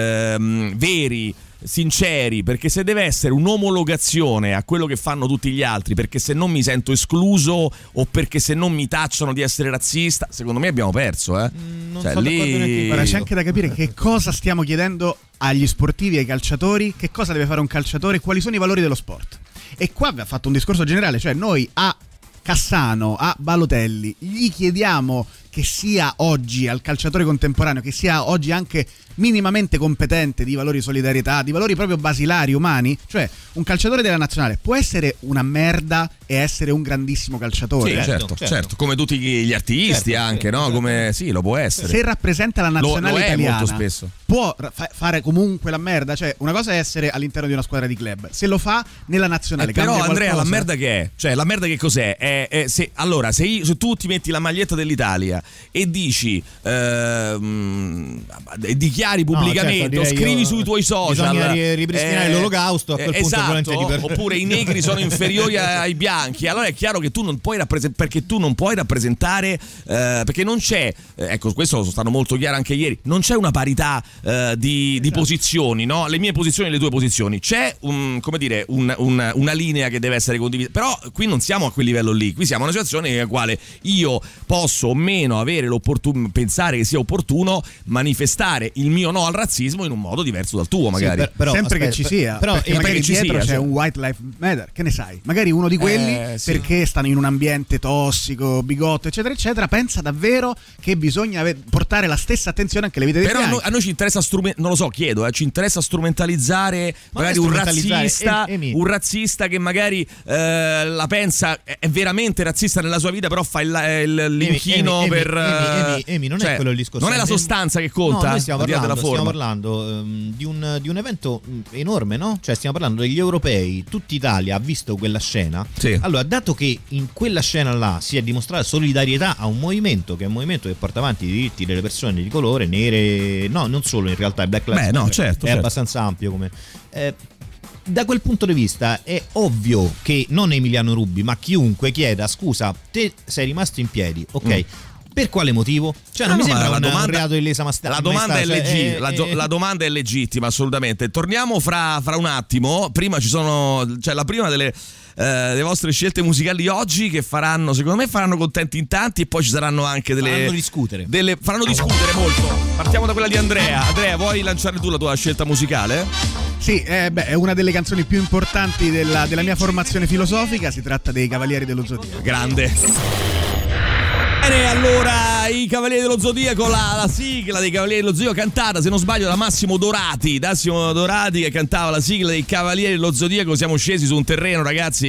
ehm, veri, sinceri, perché se deve essere un'omologazione a quello che fanno tutti gli altri, perché se non mi sento escluso o perché se non mi tacciano di essere razzista, secondo me abbiamo perso, eh. Non cioè, so lì... Guarda, c'è anche da capire che cosa stiamo chiedendo agli sportivi, ai calciatori, che cosa deve fare un calciatore, quali sono i valori dello sport. E qua vi ha fatto un discorso generale, cioè noi a Cassano, a Balotelli gli chiediamo che sia oggi al calciatore contemporaneo, che sia oggi anche minimamente competente di valori di solidarietà, di valori proprio basilari, umani. Cioè un calciatore della nazionale può essere una merda e essere un grandissimo calciatore. Sì, eh? certo, certo, certo, come tutti gli artisti, certo, anche, certo, no? Come sì, lo può essere. Se rappresenta la nazionale lo, lo italiana, molto spesso. Può fa- fare comunque la merda. Cioè una cosa è essere all'interno di una squadra di club, se lo fa nella nazionale. Eh, però Andrea, qualcosa. La merda che è? Cioè la merda che cos'è? È, è se, allora se, io, se tu ti metti la maglietta dell'Italia e dici ehm, dichiari pubblicamente, no, certo, o scrivi io, sui tuoi social bisogna ripristinare eh, l'olocausto, a quel eh, punto esatto, per... oppure i negri sono inferiori ai bianchi, bianchi, allora è chiaro che tu non puoi rappresentare, perché tu non puoi rappresentare, eh, perché non c'è, eh, ecco, questo lo stanno molto chiaro anche ieri, non c'è una parità eh, di, di posizioni, no? Le mie posizioni e le tue posizioni, c'è un, come dire, un, un, una linea che deve essere condivisa, però qui non siamo a quel livello lì, qui siamo in una situazione nella quale io posso o meno avere l'opportunità, pensare che sia opportuno manifestare il mio no al razzismo in un modo diverso dal tuo, magari. Sì, per, però, sempre aspetta, che ci sia, però perché magari ci dietro sia, c'è un white life matter, che ne sai? Magari uno di quelli eh, sì. perché stanno in un ambiente tossico, bigotto, eccetera, eccetera, pensa davvero che bisogna portare la stessa attenzione anche alle vite dei però bianchi. Però a noi ci interessa strument- non lo so, chiedo, eh, ci interessa strumentalizzare Ma magari un razzista, Emi, Emi. un razzista che magari eh, la pensa è veramente razzista nella sua vita, però fa il, il, l'inchino Emi, Emi, per Emi, Emi, Emi, non cioè, è quello il discorso. Non è la sostanza che conta. No, noi stiamo parlando, stiamo parlando um, di, un, di un evento enorme, no? Cioè stiamo parlando degli europei, tutta Italia ha visto quella scena. Sì. Allora, dato che in quella scena là si è dimostrata solidarietà a un movimento che è un movimento che porta avanti i diritti delle persone di colore, nere, no, non solo in realtà, il Black Lives Matter no, certo, è certo. abbastanza ampio come eh, da quel punto di vista è ovvio che non Emiliano Rubi, ma chiunque chieda scusa, te sei rimasto in piedi, ok? Mm. Per quale motivo? Cioè, non no, mi sembra la un, domanda, un reato di lesa maestà. La domanda maestà, è leggi- cioè, la, è, la domanda è legittima, assolutamente. Torniamo fra, fra un attimo. Prima ci sono, cioè la prima delle eh, le vostre scelte musicali oggi che faranno, secondo me, faranno contenti in tanti, e poi ci saranno anche delle faranno discutere. Delle, faranno discutere molto. Partiamo da quella di Andrea. Andrea, vuoi lanciare tu la tua scelta musicale? Sì, eh, beh, è una delle canzoni più importanti della, della mia formazione filosofica. Si tratta dei Cavalieri dello Zodiaco. Grande. Bene, allora i Cavalieri dello Zodiaco, la, la sigla dei Cavalieri dello Zodiaco cantata, se non sbaglio, da Massimo Dorati, Massimo Dorati che cantava la sigla dei Cavalieri dello Zodiaco. Siamo scesi su un terreno, ragazzi,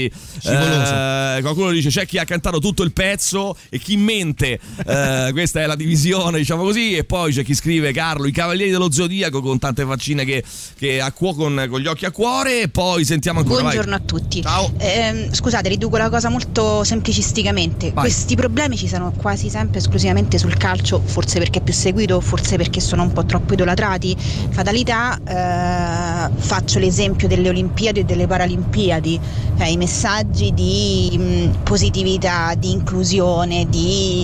eh, qualcuno dice c'è chi ha cantato tutto il pezzo e chi mente, eh, questa è la divisione, diciamo così, e poi c'è chi scrive Carlo, i Cavalieri dello Zodiaco, con tante faccine che, che a cuo, con, con gli occhi a cuore, e poi sentiamo ancora. Buongiorno vai. a tutti. Ciao. Eh, scusate, riduco la cosa molto semplicisticamente. Vai. Questi problemi ci sono quasi sempre esclusivamente sul calcio, forse perché è più seguito, forse perché sono un po' troppo idolatrati. Fatalità, eh, faccio l'esempio delle Olimpiadi e delle Paralimpiadi, eh, i messaggi di mh, positività, di inclusione, di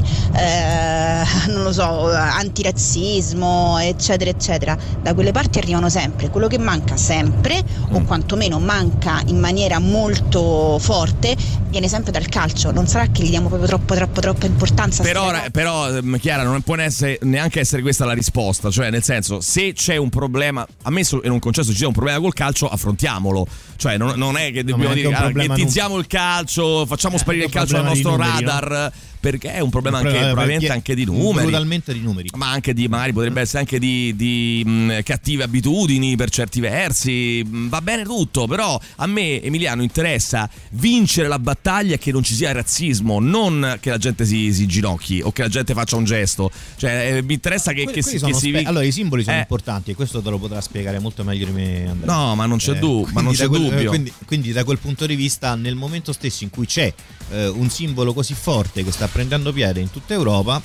eh, non lo so, antirazzismo, eccetera eccetera, da quelle parti arrivano sempre. Quello che manca sempre, o quantomeno manca in maniera molto forte, viene sempre dal calcio. Non sarà che gli diamo proprio troppo troppo troppa importanza? Però, però Chiara, non può essere, neanche essere questa la risposta. Cioè, nel senso, se c'è un problema, ammesso e non concesso ci sia un problema col calcio, affrontiamolo. Cioè, non, non è che dobbiamo dire ah, ghettizziamo il calcio, facciamo eh, sparire il calcio dal nostro numeri, radar, no? Perché è un problema anche, problema, probabilmente anche di numeri, brutalmente di numeri, ma anche di, magari potrebbe essere anche di, di mh, cattive abitudini per certi versi. Va bene tutto, però a me, Emiliano, interessa vincere la battaglia, che non ci sia razzismo, non che la gente si, si ginocchi o che la gente faccia un gesto. Cioè, eh, mi interessa che, que- che, si, che si spe- allora i simboli sono eh. importanti, e questo te lo potrà spiegare molto meglio di me, Andrea. No, ma non c'è, eh, du- ma non c'è quel, dubbio. Quindi, quindi da quel punto di vista, nel momento stesso in cui c'è eh, un simbolo così forte che sta prendendo piede in tutta Europa,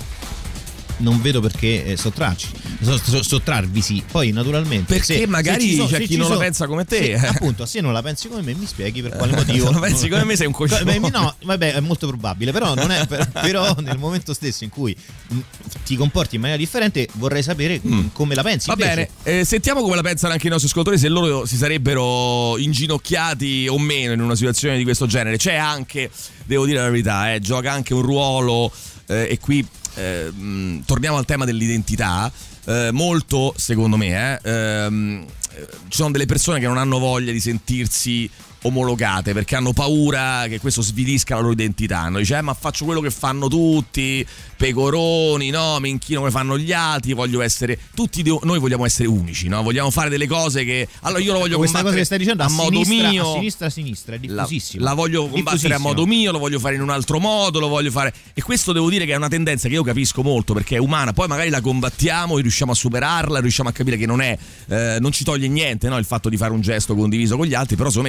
non vedo perché eh, sottrarci sottrarvisi. Poi naturalmente perché se, magari se so, c'è chi non so, la pensa come te, se, appunto, se non la pensi come me, mi spieghi per quale motivo. Se non pensi come me sei un coglione. No, vabbè, è molto probabile, però non è per, però nel momento stesso in cui mh, ti comporti in maniera differente, vorrei sapere mm. come la pensi. Va invece. bene, eh, sentiamo come la pensano anche i nostri ascoltatori, se loro si sarebbero inginocchiati o meno in una situazione di questo genere. C'è anche, devo dire la verità, eh, gioca anche un ruolo, eh, e qui eh, mh, torniamo al tema dell'identità. Eh, molto, secondo me, eh, ehm, ci sono delle persone che non hanno voglia di sentirsi omologate perché hanno paura che questo svilisca la loro identità. Hanno dice eh, ma faccio quello che fanno tutti, pecoroni, no, mi inchino come fanno gli altri, voglio essere tutti de- noi vogliamo essere unici, no? Vogliamo fare delle cose che allora io lo voglio questa combattere cosa che stai dicendo a, a modo sinistra, mio, a sinistra a sinistra è diffusissimo. La, la voglio combattere a modo mio, lo voglio fare in un altro modo, lo voglio fare, e questo devo dire che è una tendenza che io capisco molto perché è umana. Poi magari la combattiamo e riusciamo a superarla, riusciamo a capire che non è eh, non ci toglie niente, no, il fatto di fare un gesto condiviso con gli altri, però secondo me c'è quel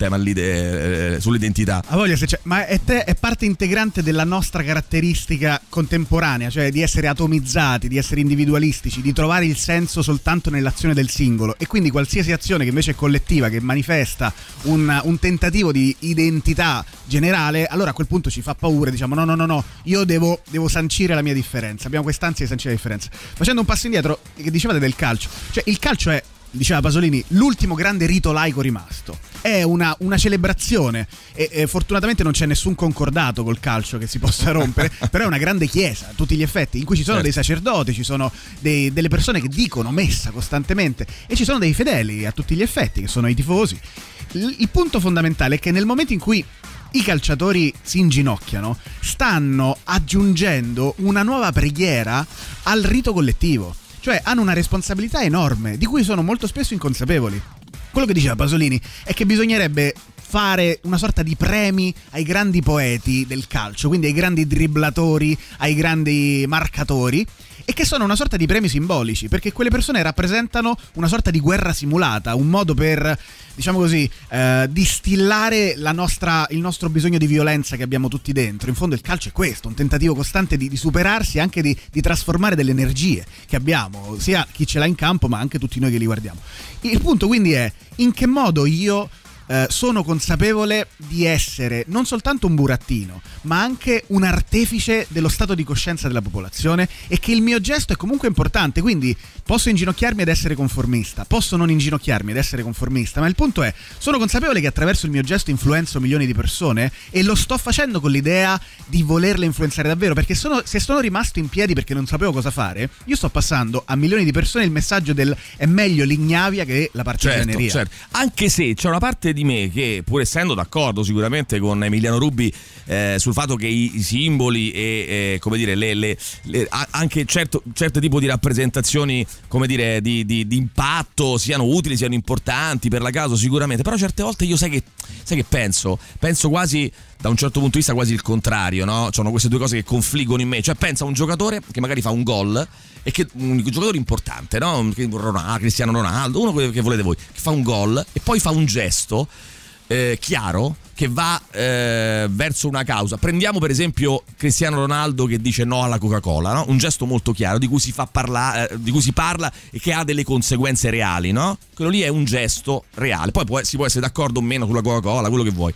tema lì de, eh, sull'identità. A voglia se c'è, ma è, te, è parte integrante della nostra caratteristica contemporanea, cioè di essere atomizzati, di essere individualistici, di trovare il senso soltanto nell'azione del singolo, e quindi qualsiasi azione che invece è collettiva, che manifesta un, un tentativo di identità generale, allora a quel punto ci fa paura, diciamo no no no no, io devo, devo sancire la mia differenza, abbiamo quest'ansia di sancire la differenza. Facendo un passo indietro, che dicevate del calcio, cioè il calcio è, diceva Pasolini, l'ultimo grande rito laico rimasto, è una, una celebrazione e, e fortunatamente non c'è nessun concordato col calcio che si possa rompere, però è una grande chiesa a tutti gli effetti, in cui ci sono certo. dei sacerdoti, ci sono dei, delle persone che dicono messa costantemente e ci sono dei fedeli a tutti gli effetti che sono i tifosi. Il, il punto fondamentale è che nel momento in cui i calciatori si inginocchiano, stanno aggiungendo una nuova preghiera al rito collettivo, cioè hanno una responsabilità enorme di cui sono molto spesso inconsapevoli. Quello che diceva Pasolini è che bisognerebbe fare una sorta di premi ai grandi poeti del calcio, quindi ai grandi dribblatori, ai grandi marcatori, e che sono una sorta di premi simbolici, perché quelle persone rappresentano una sorta di guerra simulata, un modo per, diciamo così, eh, distillare la nostra, il nostro bisogno di violenza che abbiamo tutti dentro. In fondo il calcio è questo, un tentativo costante di, di superarsi, anche di, di trasformare delle energie che abbiamo, sia chi ce l'ha in campo ma anche tutti noi che li guardiamo. Il punto quindi è: in che modo io Eh, sono consapevole di essere non soltanto un burattino, ma anche un artefice dello stato di coscienza della popolazione, e che il mio gesto è comunque importante. Quindi posso inginocchiarmi ed essere conformista, posso non inginocchiarmi ed essere conformista, ma il punto è: sono consapevole che attraverso il mio gesto influenzo milioni di persone, e lo sto facendo con l'idea di volerle influenzare davvero, perché sono, se sono rimasto in piedi perché non sapevo cosa fare, io sto passando a milioni di persone il messaggio del è meglio l'ignavia che la partigianeria. Certo, certo. Anche se c'è una parte di me che, pur essendo d'accordo sicuramente con Emiliano Rubi eh, sul fatto che i, i simboli e eh, come dire le, le, le, anche certo, certo tipo di rappresentazioni, come dire, di, di, di impatto siano utili, siano importanti per la causa sicuramente, però certe volte io sai che, sai che penso penso quasi, da un certo punto di vista, quasi il contrario, no? Sono queste due cose che confliggono in me. Cioè pensa a un giocatore che magari fa un gol, e che un giocatore importante, no? Ronaldo, Cristiano Ronaldo, uno che volete voi, che fa un gol e poi fa un gesto eh, chiaro che va eh, verso una causa. Prendiamo per esempio Cristiano Ronaldo che dice no alla Coca-Cola, no? Un gesto molto chiaro di cui si fa parlare, eh, di cui si parla e che ha delle conseguenze reali, no? Quello lì è un gesto reale. Poi può, si può essere d'accordo o meno sulla Coca-Cola, quello che vuoi.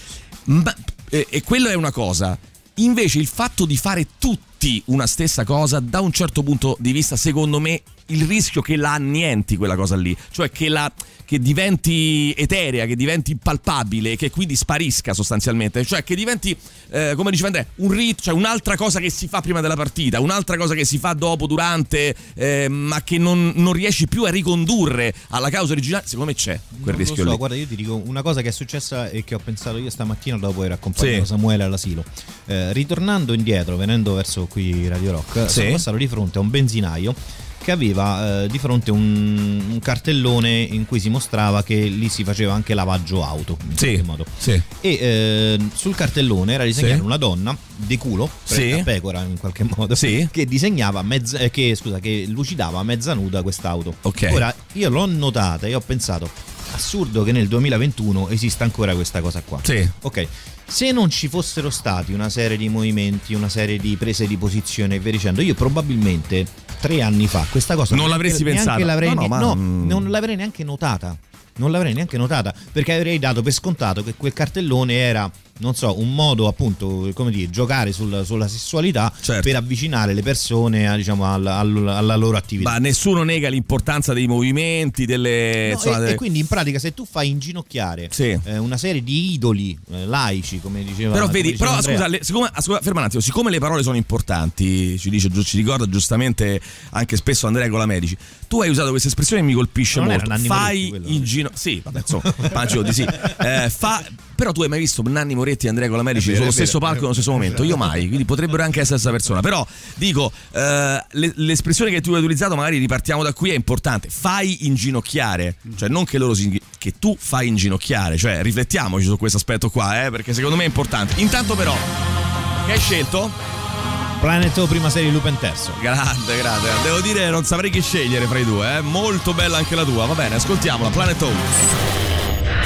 Ma, eh, e quello è una cosa. Invece il fatto di fare tutti una stessa cosa, da un certo punto di vista, secondo me, il rischio che la annienti quella cosa lì, cioè che la che diventi eterea, che diventi impalpabile, che quindi sparisca sostanzialmente, cioè che diventi eh, come diceva Andrea, un rito, cioè un'altra cosa che si fa prima della partita, un'altra cosa che si fa dopo, durante, eh, ma che non, non riesci più a ricondurre alla causa originale. Secondo me c'è quel non rischio lo so, lì. Guarda, io ti dico una cosa che è successa e che ho pensato io stamattina dopo aver accompagnato sì. Samuele all'asilo. Eh, ritornando indietro, venendo verso qui Radio Rock, sì. sono passato di fronte a un benzinaio che aveva eh, di fronte un, un cartellone in cui si mostrava che lì si faceva anche lavaggio auto in sì, qualche modo. Sì. E eh, sul cartellone era disegnato sì. una donna di culo, sì. a pecora in qualche modo, sì. che disegnava mezza, eh, che scusa che lucidava a mezza nuda quest'auto. Okay. Ora io l'ho notata e ho pensato assurdo che nel duemilaventuno esista ancora questa cosa qua. Sì. Ok. Se non ci fossero stati una serie di movimenti, una serie di prese di posizione e via dicendo, io probabilmente tre anni fa questa cosa non l'avresti pensata, l'avrei no, no, ma... no, non l'avrei neanche notata. Non l'avrei neanche notata, perché avrei dato per scontato che quel cartellone era, non so, un modo appunto, come dire, giocare sul, sulla sessualità, certo. per avvicinare le persone a, diciamo, alla, alla, alla loro attività. Ma nessuno nega l'importanza dei movimenti, delle, no, insomma, e, delle... e quindi in pratica se tu fai inginocchiare sì. eh, una serie di idoli eh, laici, come diceva, però come vedi, diceva però Andrea. scusa, le, siccome, scusa, ferma un attimo, siccome le parole sono importanti, ci dice, ci ricorda giustamente anche spesso Andrea Colamedici, tu hai usato questa espressione che mi colpisce non molto. Fai in gino... sì, vabbè, insomma, immagino di sì. Eh, fa... Però tu hai mai visto Nanni Moretti e Andrea Colamedici sullo stesso palco nello stesso momento? Io mai, quindi potrebbero anche essere la stessa persona. Però dico, eh, le, l'espressione che tu hai utilizzato, magari ripartiamo da qui, è importante. Fai inginocchiare, cioè non che loro si, che tu fai inginocchiare, cioè riflettiamoci su questo aspetto qua, eh, perché secondo me è importante. Intanto però, che hai scelto? Planet O, prima serie, Lupin terzo. Grande, grande. Devo dire, non saprei che scegliere fra i due, eh. Molto bella anche la tua. Va bene, ascoltiamola. Planet O.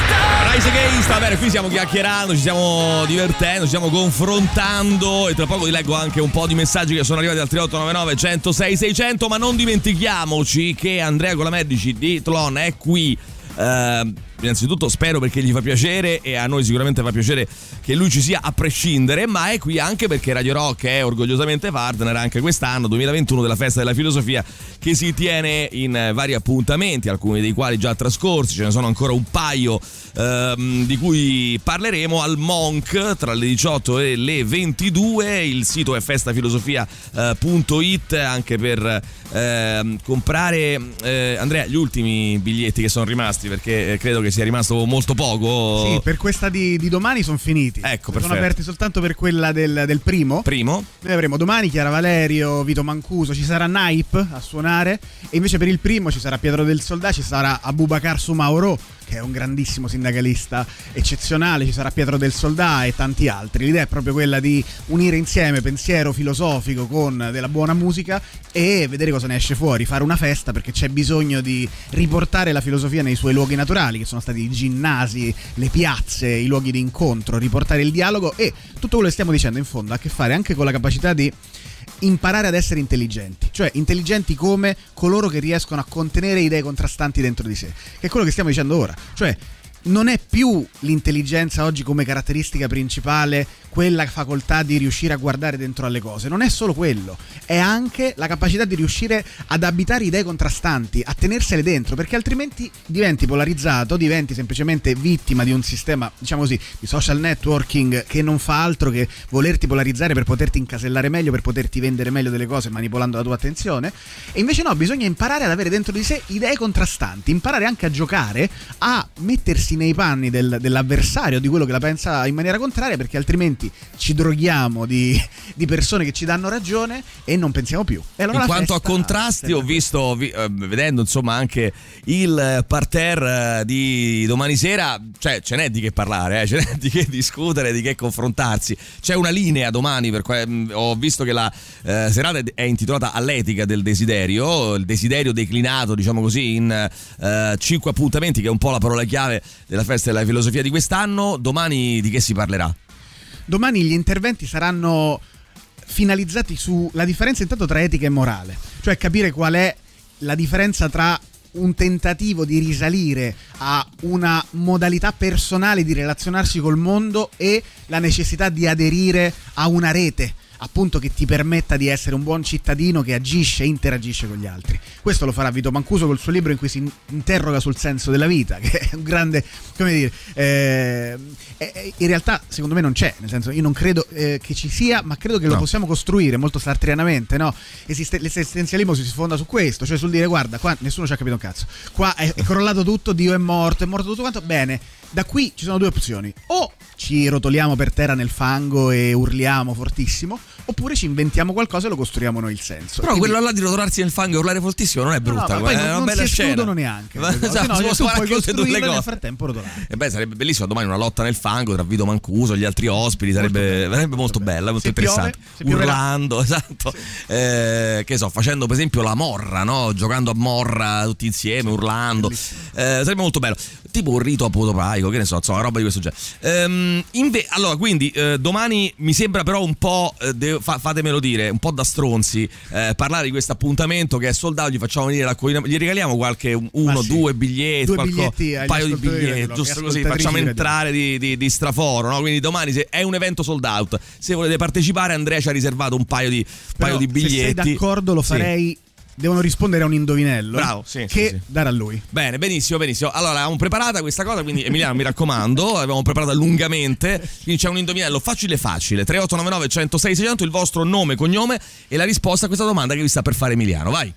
Rise Against, va bene, qui stiamo chiacchierando, ci stiamo divertendo, ci stiamo confrontando e tra poco ti leggo anche un po' di messaggi che sono arrivati al tre otto nove nove uno zero sei sei zero zero, ma non dimentichiamoci che Andrea Colamedici di Tlon è qui. Uh, innanzitutto spero perché gli fa piacere e a noi sicuramente fa piacere che lui ci sia a prescindere, ma è qui anche perché Radio Rock è orgogliosamente partner anche quest'anno duemilaventuno della Festa della Filosofia, che si tiene in vari appuntamenti, alcuni dei quali già trascorsi, ce ne sono ancora un paio ehm, di cui parleremo al Monk tra le diciotto e le ventidue. Il sito è festafilosofia punto it anche per eh, comprare eh, Andrea gli ultimi biglietti che sono rimasti, perché credo che sia rimasto molto poco. Sì, per questa di, di domani sono finiti. Ecco, sono perfetto. aperti soltanto per quella del, del primo. Primo. Noi avremo domani Chiara Valerio, Vito Mancuso, ci sarà Naip a suonare, e invece per il primo ci sarà Pietro del Soldà, ci sarà Abubakar Sumaoro, che è un grandissimo sindacalista eccezionale, ci sarà Pietro del Soldà e tanti altri. L'idea è proprio quella di unire insieme pensiero filosofico con della buona musica e vedere cosa ne esce fuori, fare una festa, perché c'è bisogno di riportare la filosofia nei suoi luoghi naturali, che sono stati i ginnasi, le piazze, i luoghi di incontro, riportare il dialogo, e tutto quello che stiamo dicendo in fondo ha a che fare anche con la capacità di imparare ad essere intelligenti, cioè intelligenti come coloro che riescono a contenere idee contrastanti dentro di sé, che è quello che stiamo dicendo ora. Cioè non è più l'intelligenza oggi come caratteristica principale quella facoltà di riuscire a guardare dentro alle cose, non è solo quello, è anche la capacità di riuscire ad abitare idee contrastanti, a tenersele dentro, perché altrimenti diventi polarizzato, diventi semplicemente vittima di un sistema, diciamo così, di social networking che non fa altro che volerti polarizzare per poterti incasellare meglio, per poterti vendere meglio delle cose manipolando la tua attenzione. E invece no, bisogna imparare ad avere dentro di sé idee contrastanti, imparare anche a giocare, a mettersi nei panni del, dell'avversario, di quello che la pensa in maniera contraria, perché altrimenti ci droghiamo di, di persone che ci danno ragione e non pensiamo più. E allora in quanto a contrasti, ho visto, vi, eh, vedendo insomma anche il parterre di domani sera, cioè ce n'è di che parlare, eh, ce n'è di che discutere, di che confrontarsi. C'è una linea domani, per cui ho visto che la eh, serata è intitolata All'etica del desiderio, il desiderio declinato, diciamo così, in eh, cinque appuntamenti, che è un po' la parola chiave della Festa della Filosofia di quest'anno. Domani di che si parlerà? Domani gli interventi saranno finalizzati sulla differenza intanto tra etica e morale, cioè capire qual è la differenza tra un tentativo di risalire a una modalità personale di relazionarsi col mondo e la necessità di aderire a una rete, appunto, che ti permetta di essere un buon cittadino che agisce e interagisce con gli altri. Questo lo farà Vito Mancuso col suo libro in cui si interroga sul senso della vita, che è un grande, come dire, eh, eh, in realtà secondo me non c'è, nel senso, io non credo eh, che ci sia, ma credo che no. Lo possiamo costruire molto sartrianamente, no? Esiste, l'esistenzialismo si fonda su questo, cioè sul dire guarda, qua nessuno ci ha capito un cazzo, qua è, è crollato tutto, Dio è morto, è morto tutto quanto, bene, da qui ci sono due opzioni: o ci rotoliamo per terra nel fango e urliamo fortissimo, oppure ci inventiamo qualcosa e lo costruiamo noi il senso. Però quindi, quello là di rotolarsi nel fango e urlare fortissimo non è brutta, no, no, è non, una non bella si scena. escludono neanche. Ma, esatto, no, si tu puoi costruirlo le cose. Nel frattempo rotolare. E beh, sarebbe bellissimo domani una lotta nel fango tra Vito Mancuso e gli altri ospiti, sarebbe molto, molto, molto bella, molto se interessante. Piove, urlando, esatto. Sì. Eh, che so, facendo per esempio la morra, no? Giocando a morra tutti insieme, urlando. Eh, sarebbe molto bello. Tipo un rito apotopaico, che ne so, insomma, roba di questo genere. Ehm, inve- allora, quindi eh, domani mi sembra però un po', eh, de- fa- fatemelo dire, un po' da stronzi eh, parlare di questo appuntamento che è soldato, gli facciamo venire la collina, gli regaliamo qualche uno, ah, sì. due biglietti, due qualco, biglietti un paio di biglietti, giusto così, facciamo entrare di, di, di straforo, no? Quindi domani se è un evento sold out, se volete partecipare, Andrea ci ha riservato un paio di, paio di biglietti. Se sei d'accordo lo farei. Sì. Devono rispondere a un indovinello. Bravo, sì, che sì, sì. dare a lui. Bene, benissimo, benissimo. Allora, avevamo preparata questa cosa, quindi Emiliano, mi raccomando, avevamo preparata lungamente. Quindi c'è un indovinello facile facile. tre otto nove nove uno zero sei sei zero zero, il vostro nome, cognome e la risposta a questa domanda che vi sta per fare Emiliano. Vai.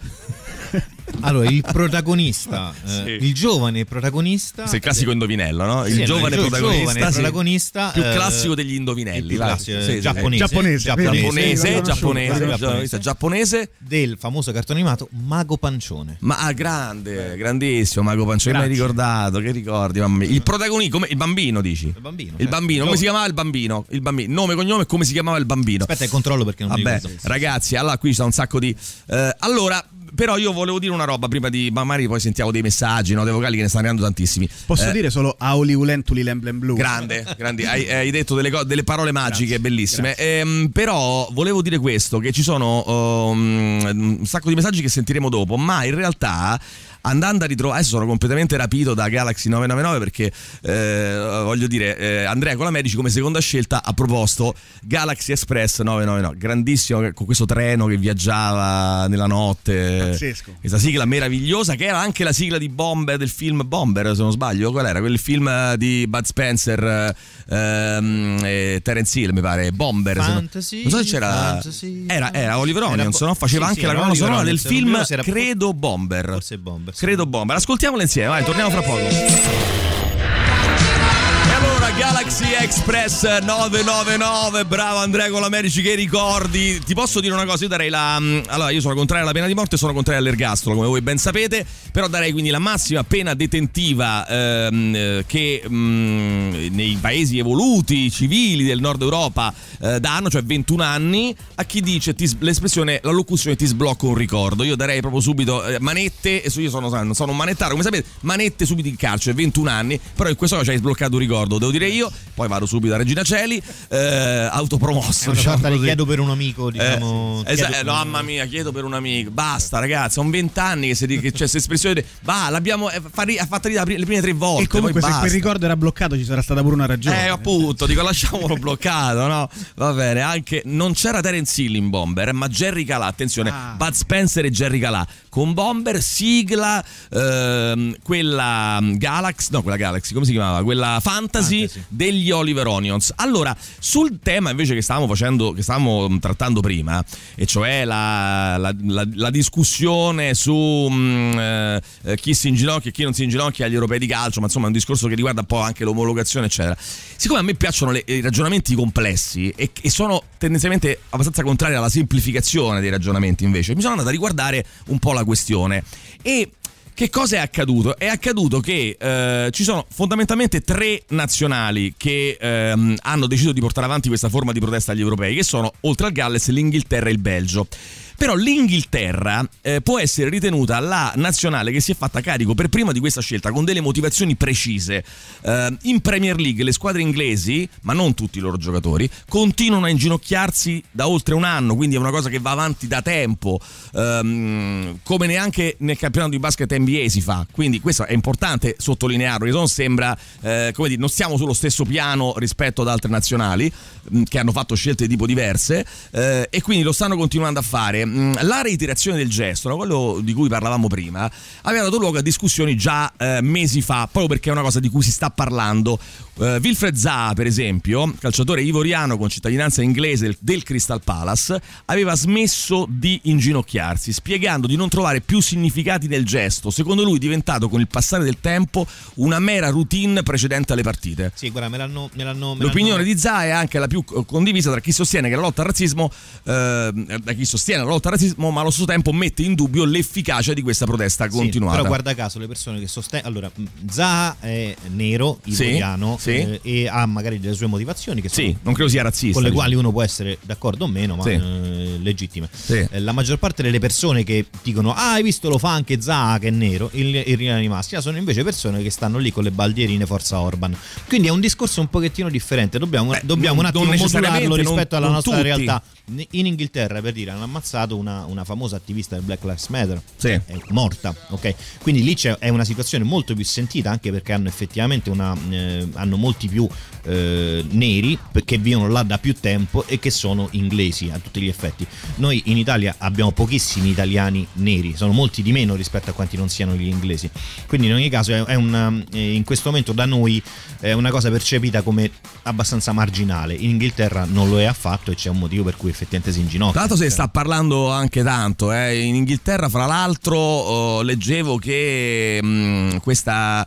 Allora, il protagonista, sì. eh, il giovane protagonista. Questo è il classico indovinello, no? Il sì, giovane no, il protagonista. Giovane sì. protagonista più classico degli indovinelli. Più classico, sì, giapponese, giapponese, giapponese, giapponese, giapponese, giapponese, giapponese del famoso cartone animato Mago Pancione. Ma ah, grande, grandissimo Mago Pancione, mi hai ricordato, che ricordi, mamma mia. Il protagonista, come il bambino dici? Il bambino. Il bambino, come si chiamava il bambino? Il bambino, nome, cognome, come si chiamava il bambino? Aspetta, il controllo perché non Vabbè, mi ricordo. ragazzi, allora qui c'è un sacco di eh, allora però io volevo dire una roba prima di, ma magari poi sentiamo dei messaggi, no, dei vocali che ne stanno arrivando tantissimi. Posso eh, dire solo Auli Ulentuli Lemblem Blu? Grande, grandi, hai, hai detto delle, co- delle parole magiche. Grazie, bellissime. Ehm, però volevo dire questo, che ci sono um, un sacco di messaggi che sentiremo dopo, ma in realtà andando a ritrovare, adesso sono completamente rapito da Galaxy nove nove nove perché eh, voglio dire, eh, Andrea Colamedici come seconda scelta ha proposto Galaxy Express nove nove nove, grandissimo, con questo treno che viaggiava nella notte. Pazzesco. Questa sigla meravigliosa che era anche la sigla di Bomber, del film Bomber, se non sbaglio. Qual era? Quel film di Bud Spencer ehm, e Terence Hill, mi pare, Bomber. Fantasy, non so se c'era Fantasy, era, era Oliver Onions, bo- no? Faceva sì, anche sì, la colonna sonora del film, credo Bomber. Forse Bomber. Credo Bomber. Ascoltiamolo insieme, vai, torniamo fra poco. E allora Galaxy Express nove nove nove, bravo Andrea Colamedici, che ricordi. Ti posso dire una cosa, io darei la allora io sono contrario alla pena di morte, sono contrario all'ergastolo come voi ben sapete, però darei quindi la massima pena detentiva ehm, che mh, nei paesi evoluti civili del nord Europa eh, danno, cioè ventuno anni, a chi dice ti, l'espressione, la locuzione ti sblocco un ricordo. Io darei proprio subito eh, manette, e io sono, sono un manettaro come sapete, manette subito in carcere, ventuno anni, però in questo caso ci hai sbloccato un ricordo, devo dire io, poi vado subito a Regina Celi, eh, autopromosso, diciamo così. Chiedo per un amico, diciamo, eh, esatto, no, mamma mia, chiedo per un amico, basta ragazzi, sono vent'anni che, se, che c'è questa espressione, va, l'abbiamo eh, fa, ha fatto ridere le prime tre volte, e comunque poi se basta. quel ricordo era bloccato ci sarà stata pure una ragione. Eh appunto, dico lasciamolo bloccato, no? Va bene, anche non c'era Terence Hill in Bomber, ma Jerry Calà, attenzione, ah. Bud Spencer e Jerry Calà con Bomber, sigla ehm, quella Galaxy, no quella Galaxy, come si chiamava? Quella Fantasy, Fantasy. degli Oliver Onions. Allora, sul tema invece che stavamo facendo, che stavamo trattando prima, e cioè la, la, la, la discussione su mh, eh, chi si inginocchia e chi non si inginocchia agli europei di calcio, ma insomma è un discorso che riguarda un po' anche l'omologazione eccetera. Siccome a me piacciono le, i ragionamenti complessi e, e sono tendenzialmente abbastanza contrari alla semplificazione dei ragionamenti, invece mi sono andato a riguardare un po' la questione. E che cosa è accaduto? È accaduto che eh, ci sono fondamentalmente tre nazionali che ehm, hanno deciso di portare avanti questa forma di protesta agli europei, che sono, oltre al Galles, l'Inghilterra e il Belgio. Però l'Inghilterra eh, può essere ritenuta la nazionale che si è fatta carico per prima di questa scelta, con delle motivazioni precise. Eh, in Premier League le squadre inglesi, ma non tutti i loro giocatori, continuano a inginocchiarsi da oltre un anno, quindi è una cosa che va avanti da tempo, ehm, come neanche nel campionato di basket N B A si fa. Quindi questo è importante sottolinearlo, che non sembra, eh, come dire, non stiamo sullo stesso piano rispetto ad altre nazionali mh, che hanno fatto scelte di tipo diverse, eh, e quindi lo stanno continuando a fare. La reiterazione del gesto, no, quello di cui parlavamo prima, aveva dato luogo a discussioni già eh, mesi fa, proprio perché è una cosa di cui si sta parlando. Uh, Wilfred Zaha, per esempio, calciatore ivoriano con cittadinanza inglese del, del Crystal Palace, aveva smesso di inginocchiarsi, spiegando di non trovare più significati nel gesto, secondo lui diventato con il passare del tempo una mera routine precedente alle partite. Sì, guarda, me l'hanno, me l'hanno me L'opinione l'hanno... di Zaha è anche la più condivisa tra chi sostiene che la lotta al razzismo eh, da chi sostiene la lotta al razzismo, ma allo stesso tempo mette in dubbio l'efficacia di questa protesta continuata. Sì, però guarda caso, le persone che sostengono, allora, Zaha è nero, ivoriano, sì, sì. Eh, e ha magari delle sue motivazioni che sono, sì, non credo sia razzista, con le diciamo. quali uno può essere d'accordo o meno, ma sì. eh, legittime. Sì. Eh, la maggior parte delle persone che dicono ah hai visto lo fa anche Zaha che è nero, il, il Riana di Maschera, sono invece persone che stanno lì con le bandierine Forza Orban. Quindi è un discorso un pochettino differente, dobbiamo, Beh, dobbiamo non, un attimo modularlo rispetto non, alla non nostra tutti. realtà. In Inghilterra, per dire, hanno ammazzato una, una famosa attivista del Black Lives Matter, sì. è morta, ok? Quindi lì c'è, è una situazione molto più sentita, anche perché hanno effettivamente una eh, hanno molti più eh, neri che vivono là da più tempo e che sono inglesi a tutti gli effetti. Noi in Italia abbiamo pochissimi italiani neri, sono molti di meno rispetto a quanti non siano gli inglesi. Quindi in ogni caso è, è una, in questo momento da noi è una cosa percepita come abbastanza marginale. In Inghilterra non lo è affatto e c'è un motivo per cui effettivamente si inginocchia. Tra l'altro se ne sta parlando anche tanto, eh. In Inghilterra fra l'altro oh, leggevo che mh, questa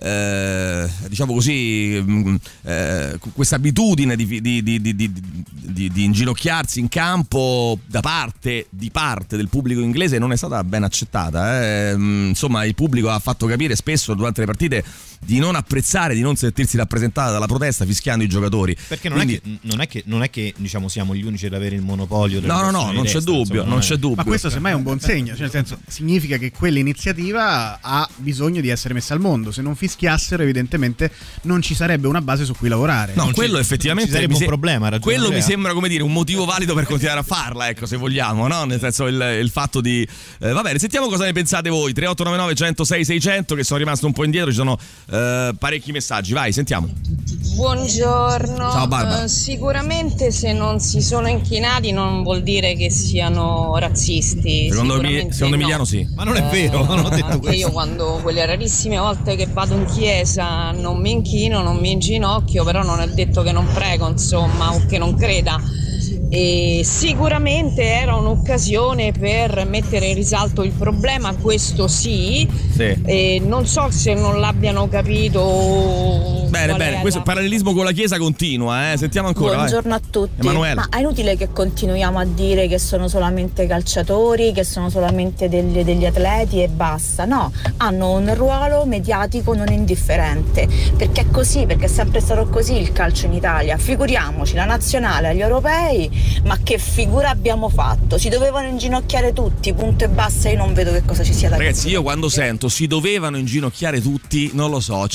eh, diciamo così mh, eh, questa abitudine di, di, di, di, di, di, di inginocchiarsi in campo da parte di parte del pubblico inglese non è stata ben accettata. Eh. Insomma, il pubblico ha fatto capire spesso durante le partite di non apprezzare, di non sentirsi rappresentata dalla protesta, fischiando i giocatori. Perché non, Quindi, è, che, non è che non è che diciamo siamo gli unici ad avere il monopolio del no no no non c'è destra, dubbio insomma, non c'è dubbio. Ma questo semmai è un buon segno, cioè nel senso significa che quell'iniziativa ha bisogno di essere messa al mondo. Se non fischiassero evidentemente non ci sarebbe una base su cui lavorare. No, non quello ci, effettivamente sarebbe mi un problema. Quello mi sembra, come dire, un motivo valido per continuare a farla, ecco, se vogliamo, no? Nel senso il, il fatto di eh, va bene, sentiamo cosa ne pensate voi. tre otto nove nove uno zero sei sei zero zero, che sono rimasto un po' indietro, ci sono eh, parecchi messaggi, vai, sentiamo. Buongiorno. Ciao Barbara. Uh, sicuramente se non si sono inchinati non vuol dire che siano razzisti. Secondo, mi, secondo no. Emiliano sì. Ma non è vero, non ho detto anche questo. Io quando quelle rarissime volte che vado in chiesa non mi inchino, non mi inginocchio, però non è detto che non prego, insomma, o che non creda. E sicuramente era un'occasione per mettere in risalto il problema, questo sì, sì. E non so se non l'abbiano capito. Bene, bene, questo parallelismo con la Chiesa continua, eh? Sentiamo ancora. Buongiorno vai. a tutti. Emanuela. Ma è inutile che continuiamo a dire che sono solamente calciatori, che sono solamente degli, degli atleti e basta. No, hanno un ruolo mediatico non indifferente, perché è così, perché è sempre stato così il calcio in Italia. Figuriamoci, la nazionale agli europei, ma che figura abbiamo fatto? Si dovevano inginocchiare tutti, punto e basta. Io non vedo che cosa ci sia da dire. Ragazzi, io quando sento si dovevano inginocchiare tutti, non lo so,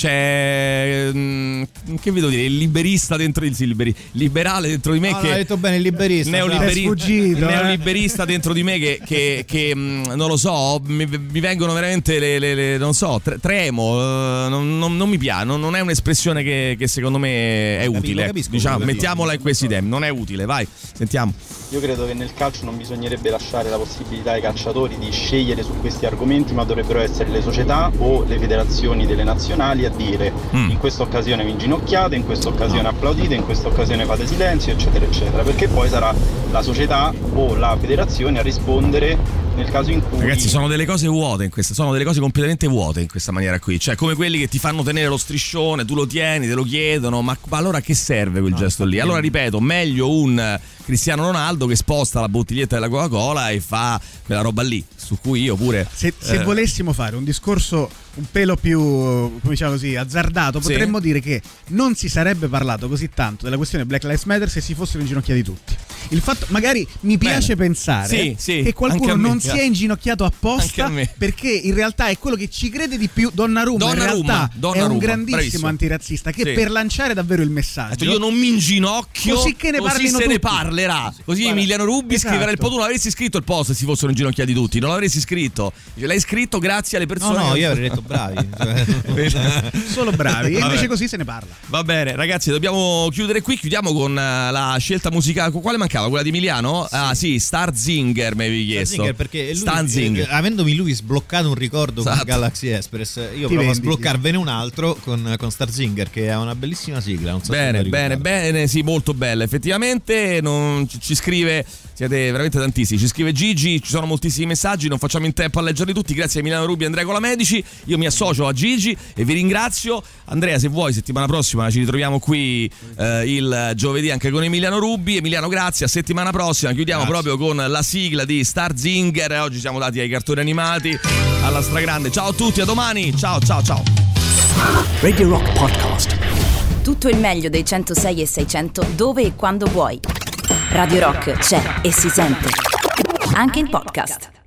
c'è mh, che vi devo dire, il liberista dentro il sì, liberi, liberale dentro di me, no, che ha detto bene il liberista, neoliberi, sfuggito, il eh. neoliberista dentro di me che, che, che mh, non lo so, mi, mi vengono veramente le, le, le non so, tre, tremo, uh, non, non, non mi piace, non, non è un'espressione che, che secondo me è utile, lo capisco, diciamo, lo mettiamola in questi tempi, non è utile, vai, sentiamo. Io credo che nel calcio non bisognerebbe lasciare la possibilità ai calciatori di scegliere su questi argomenti, ma dovrebbero essere le società o le federazioni delle nazionali a dire mm. in questa occasione vi inginocchiate, in questa occasione applaudite, in questa occasione fate silenzio, eccetera eccetera, perché poi sarà la società o la federazione a rispondere nel caso in cui... Ragazzi, sono delle cose vuote in questa, sono delle cose completamente vuote in questa maniera qui, cioè come quelli che ti fanno tenere lo striscione, tu lo tieni, te lo chiedono, ma, ma allora che serve quel no, gesto lì? Allora ripeto, meglio un Cristiano Ronaldo che sposta la bottiglietta della Coca-Cola e fa quella roba lì, su cui io pure... Se, se eh... volessimo fare un discorso un pelo più, come diciamo così, azzardato, potremmo sì. dire che non si sarebbe parlato così tanto della questione Black Lives Matter se si fossero inginocchiati tutti. Il fatto, magari mi piace Bene. pensare sì, sì, che qualcuno non piace. sia inginocchiato apposta, perché in realtà è quello che ci crede di più. Donnarumma, Donnarumma in realtà Donnarumma, è un grandissimo bravissimo. antirazzista che sì. per lanciare davvero il messaggio, io non mi inginocchio, così che ne così se tutti. ne parlerà. Così Guarda, Emiliano Rubbi esatto. scriverà il post. Tu non avresti scritto il post se si fossero inginocchiati tutti, non l'avresti scritto. L'hai scritto grazie alle persone. No, no, io avrei detto bravi. Solo bravi, e invece così se ne parla. Va bene, ragazzi, dobbiamo chiudere qui. Chiudiamo con la scelta musicale. Quale mancava? Quella di Emiliano? Sì. Ah sì, Starzinger mi avevi chiesto. Starzinger, perché lui, eh, avendomi lui sbloccato un ricordo esatto. con Galaxy Express, io Ti provo vendi, a sbloccarvene un altro con, con Starzinger, che è una bellissima sigla. Non so bene, bene, bene, sì, molto bella. Effettivamente non, ci, ci scrive, siete veramente tantissimi. Ci scrive Gigi, ci sono moltissimi messaggi, non facciamo in tempo a leggerli tutti. Grazie a Emiliano Rubbi e Andrea Colamedici. Io mi associo a Gigi e vi ringrazio. Andrea, se vuoi, settimana prossima ci ritroviamo qui eh, il giovedì anche con Emiliano Rubbi. Emiliano, grazie, a settimana prossima. Chiudiamo grazie. proprio con la sigla di Starzinger. Oggi siamo dati ai cartoni animati, alla stragrande. Ciao a tutti, a domani. Ciao, ciao, ciao. Radio Rock Podcast. Tutto il meglio dei centosei e seicento dove e quando vuoi. Radio Rock c'è e si sente anche in podcast.